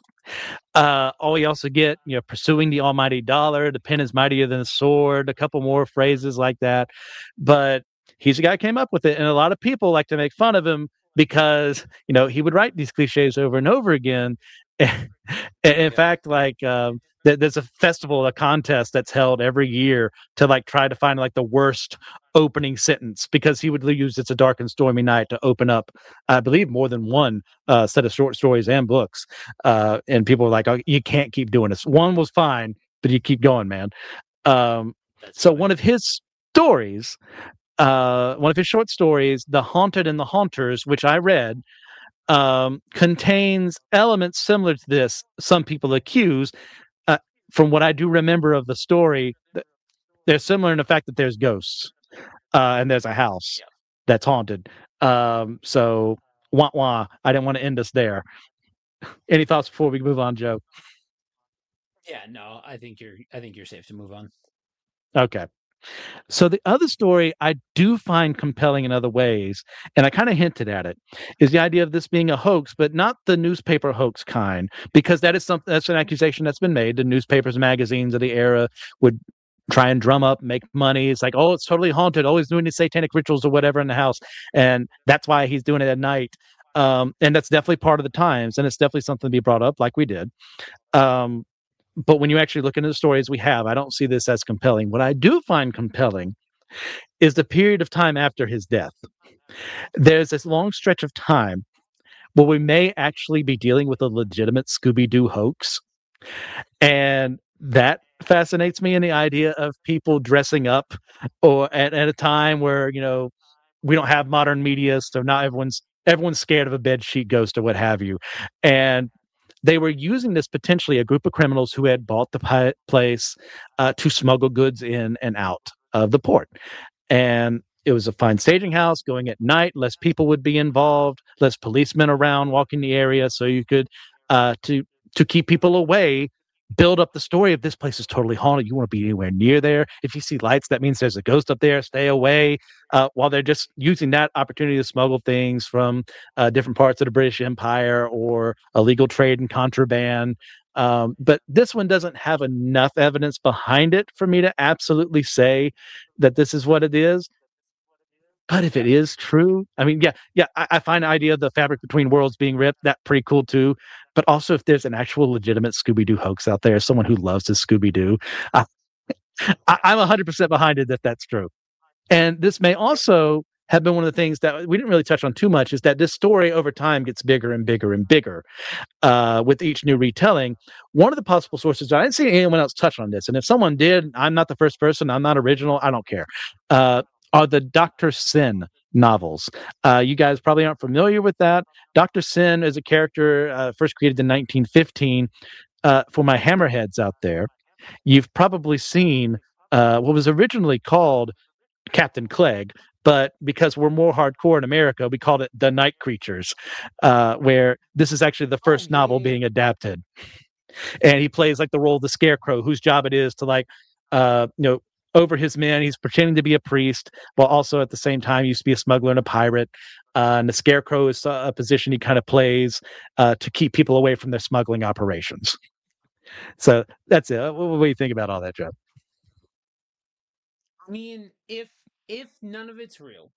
Uh, oh, we also get, you know, pursuing the almighty dollar, the pen is mightier than the sword, a couple more phrases like that. But he's the guy who came up with it. And a lot of people like to make fun of him because, you know, he would write these cliches over and over again. in Yeah. fact, like, um, there's a festival, a contest that's held every year to like try to find like the worst opening sentence, because he would use "It's a Dark and Stormy Night" to open up, I believe, more than one uh, set of short stories and books. Uh, and people were like, "Oh, you can't keep doing this." One was fine, but you keep going, man. Um, so funny. one of his stories, uh, one of his short stories, "The Haunted and the Haunters," which I read, um, contains elements similar to this. Some people accuse, uh, from what I do remember of the story, they're similar in the fact that there's ghosts, uh, and there's a house Yeah. that's haunted. Um, so, wah wah. I didn't want to end us there. Any thoughts before we move on, Joe? Yeah, no, I think you're I think you're safe to move on. Okay. So the other story I do find compelling in other ways, and I kind of hinted at it, is the idea of this being a hoax, but not the newspaper hoax kind, because that is something that's an accusation that's been made. The newspapers, magazines of the era would try and drum up, make money. It's like, oh, it's totally haunted, always doing these satanic rituals or whatever in the house, and that's why he's doing it at night. Um, and that's definitely part of the times, and it's definitely something to be brought up, like we did. Um, but when you actually look into the stories we have, I don't see this as compelling. What I do find compelling is the period of time after his death. There's this long stretch of time where we may actually be dealing with a legitimate Scooby Doo hoax. And that fascinates me in the idea of people dressing up, or at, at a time where, you know, we don't have modern media, so now everyone's everyone's scared of a bed sheet ghost or what have you. And they were using this, potentially a group of criminals who had bought the pi- place uh, to smuggle goods in and out of the port. And it was a fine staging house going at night. Less people would be involved, less policemen around walking the area, so you could uh, to to keep people away. Build up the story of this place is totally haunted. You want to be anywhere near there. If you see lights, that means there's a ghost up there. Stay away. Uh, while they're just using that opportunity to smuggle things from uh, different parts of the British Empire or illegal trade and contraband. Um, but this one doesn't have enough evidence behind it for me to absolutely say that this is what it is. But if it is true, I mean, yeah, yeah, I, I find the idea of the fabric between worlds being ripped that pretty cool too. But also, if there's an actual legitimate Scooby Doo hoax out there, someone who loves his Scooby Doo, uh, I, I'm one hundred percent behind it if that's true. And this may also have been one of the things that we didn't really touch on too much, is that this story over time gets bigger and bigger and bigger uh, with each new retelling. One of the possible sources, I didn't see anyone else touch on this, and if someone did, I'm not the first person, I'm not original, I don't care, uh, are the Doctor Sin novels. Uh, you guys probably aren't familiar with that. Doctor Sin is a character uh, first created in nineteen fifteen. Uh, for my hammerheads out there, you've probably seen uh, what was originally called Captain Clegg, but because we're more hardcore in America, we called it The Night Creatures, uh, where this is actually the Oh first yeah, novel yeah, yeah. being adapted. And he plays like the role of the Scarecrow, whose job it is to like, uh, you know, over his men. He's pretending to be a priest, while also at the same time he used to be a smuggler and a pirate. Uh, and the Scarecrow is a position he kind of plays uh, to keep people away from their smuggling operations. So that's it. What, what do you think about all that, Joe? I mean, if if none of it's real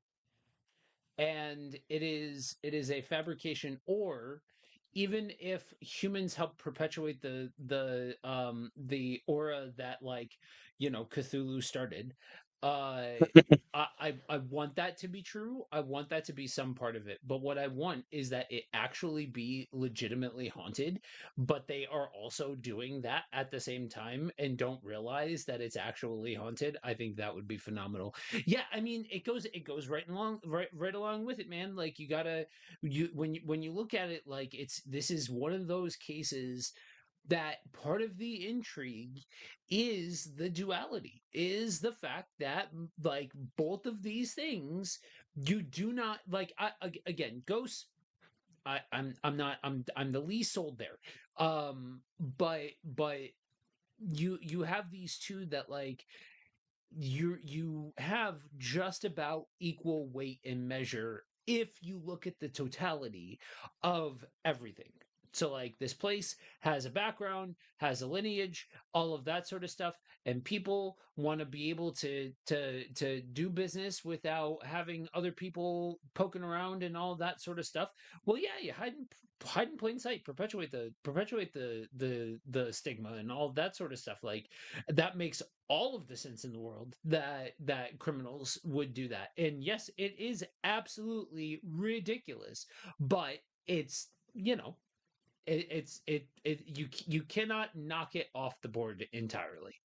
and it is it is a fabrication, or even if humans help perpetuate the the um the aura that, like, you know, Cthulhu started, uh I, I I want that to be true. I want that to be some part of it. But what I want is that it actually be legitimately haunted, but they are also doing that at the same time and don't realize that it's actually haunted. I think that would be phenomenal. Yeah, I mean, it goes it goes right along right right along with it, man. Like, you gotta, you when you when you look at it, like, it's this is one of those cases that part of the intrigue is the duality, is the fact that, like, both of these things, you do not like. I, again, ghosts, I, I'm I'm not I'm I'm the least sold there. Um, but but you you have these two that, like, you you have just about equal weight and measure if you look at the totality of everything. So, like, this place has a background, has a lineage, all of that sort of stuff, and people want to be able to to to do business without having other people poking around and all that sort of stuff. Well, yeah, you hide in, hide in plain sight, perpetuate the perpetuate the the the stigma and all that sort of stuff. Like, that makes all of the sense in the world that that criminals would do that. And yes, it is absolutely ridiculous, but it's, you know, it, it's it it you you cannot knock it off the board entirely.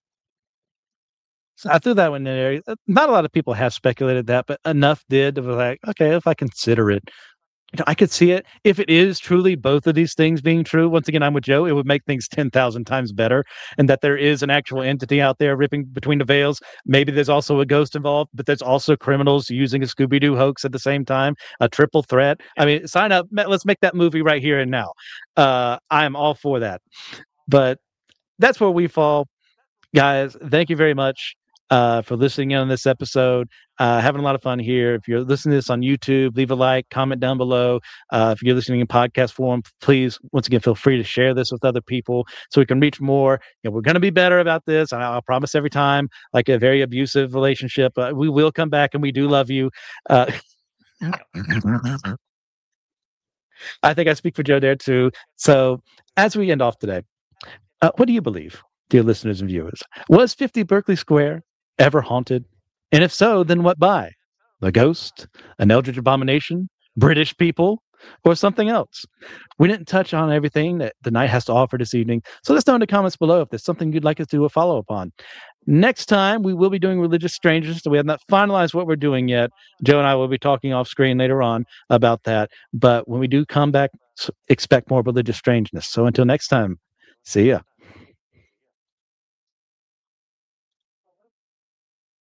So I threw that one in there. Uh, Not a lot of people have speculated that, but enough did to be like, okay, if I consider it, you know, I could see it. If it is truly both of these things being true, once again, I'm with Joe, it would make things ten thousand times better. And that there is an actual Right. entity out there ripping between the veils. Maybe there's also a ghost involved, but there's also criminals using a Scooby Doo hoax at the same time, a triple threat. I Yeah. mean, sign up. Let's make that movie right here and now. Uh, I'm all for that. But that's where we fall. Guys, thank you very much uh, for listening in on this episode. Uh, having a lot of fun here. If you're listening to this on YouTube, leave a like, comment down below. Uh, if you're listening in podcast form, please, once again, feel free to share this with other people so we can reach more. You know, we're going to be better about this. I, I'll promise every time, like a very abusive relationship, uh, we will come back and we do love you. Uh, I think I speak for Joe there too. So as we end off today, uh, what do you believe, dear listeners and viewers? Was fifty Berkeley Square ever haunted? And if so, then what by? The ghost, an eldritch abomination, British people, or something else? We didn't touch on everything that the night has to offer this evening, so let us know in the comments below if there's something you'd like us to do a follow up on. Next time, we will be doing Religious Strangers, so we have not finalized what we're doing yet. Joe and I will be talking off screen later on about that. But when we do come back, expect more Religious Strangeness. So until next time, see ya.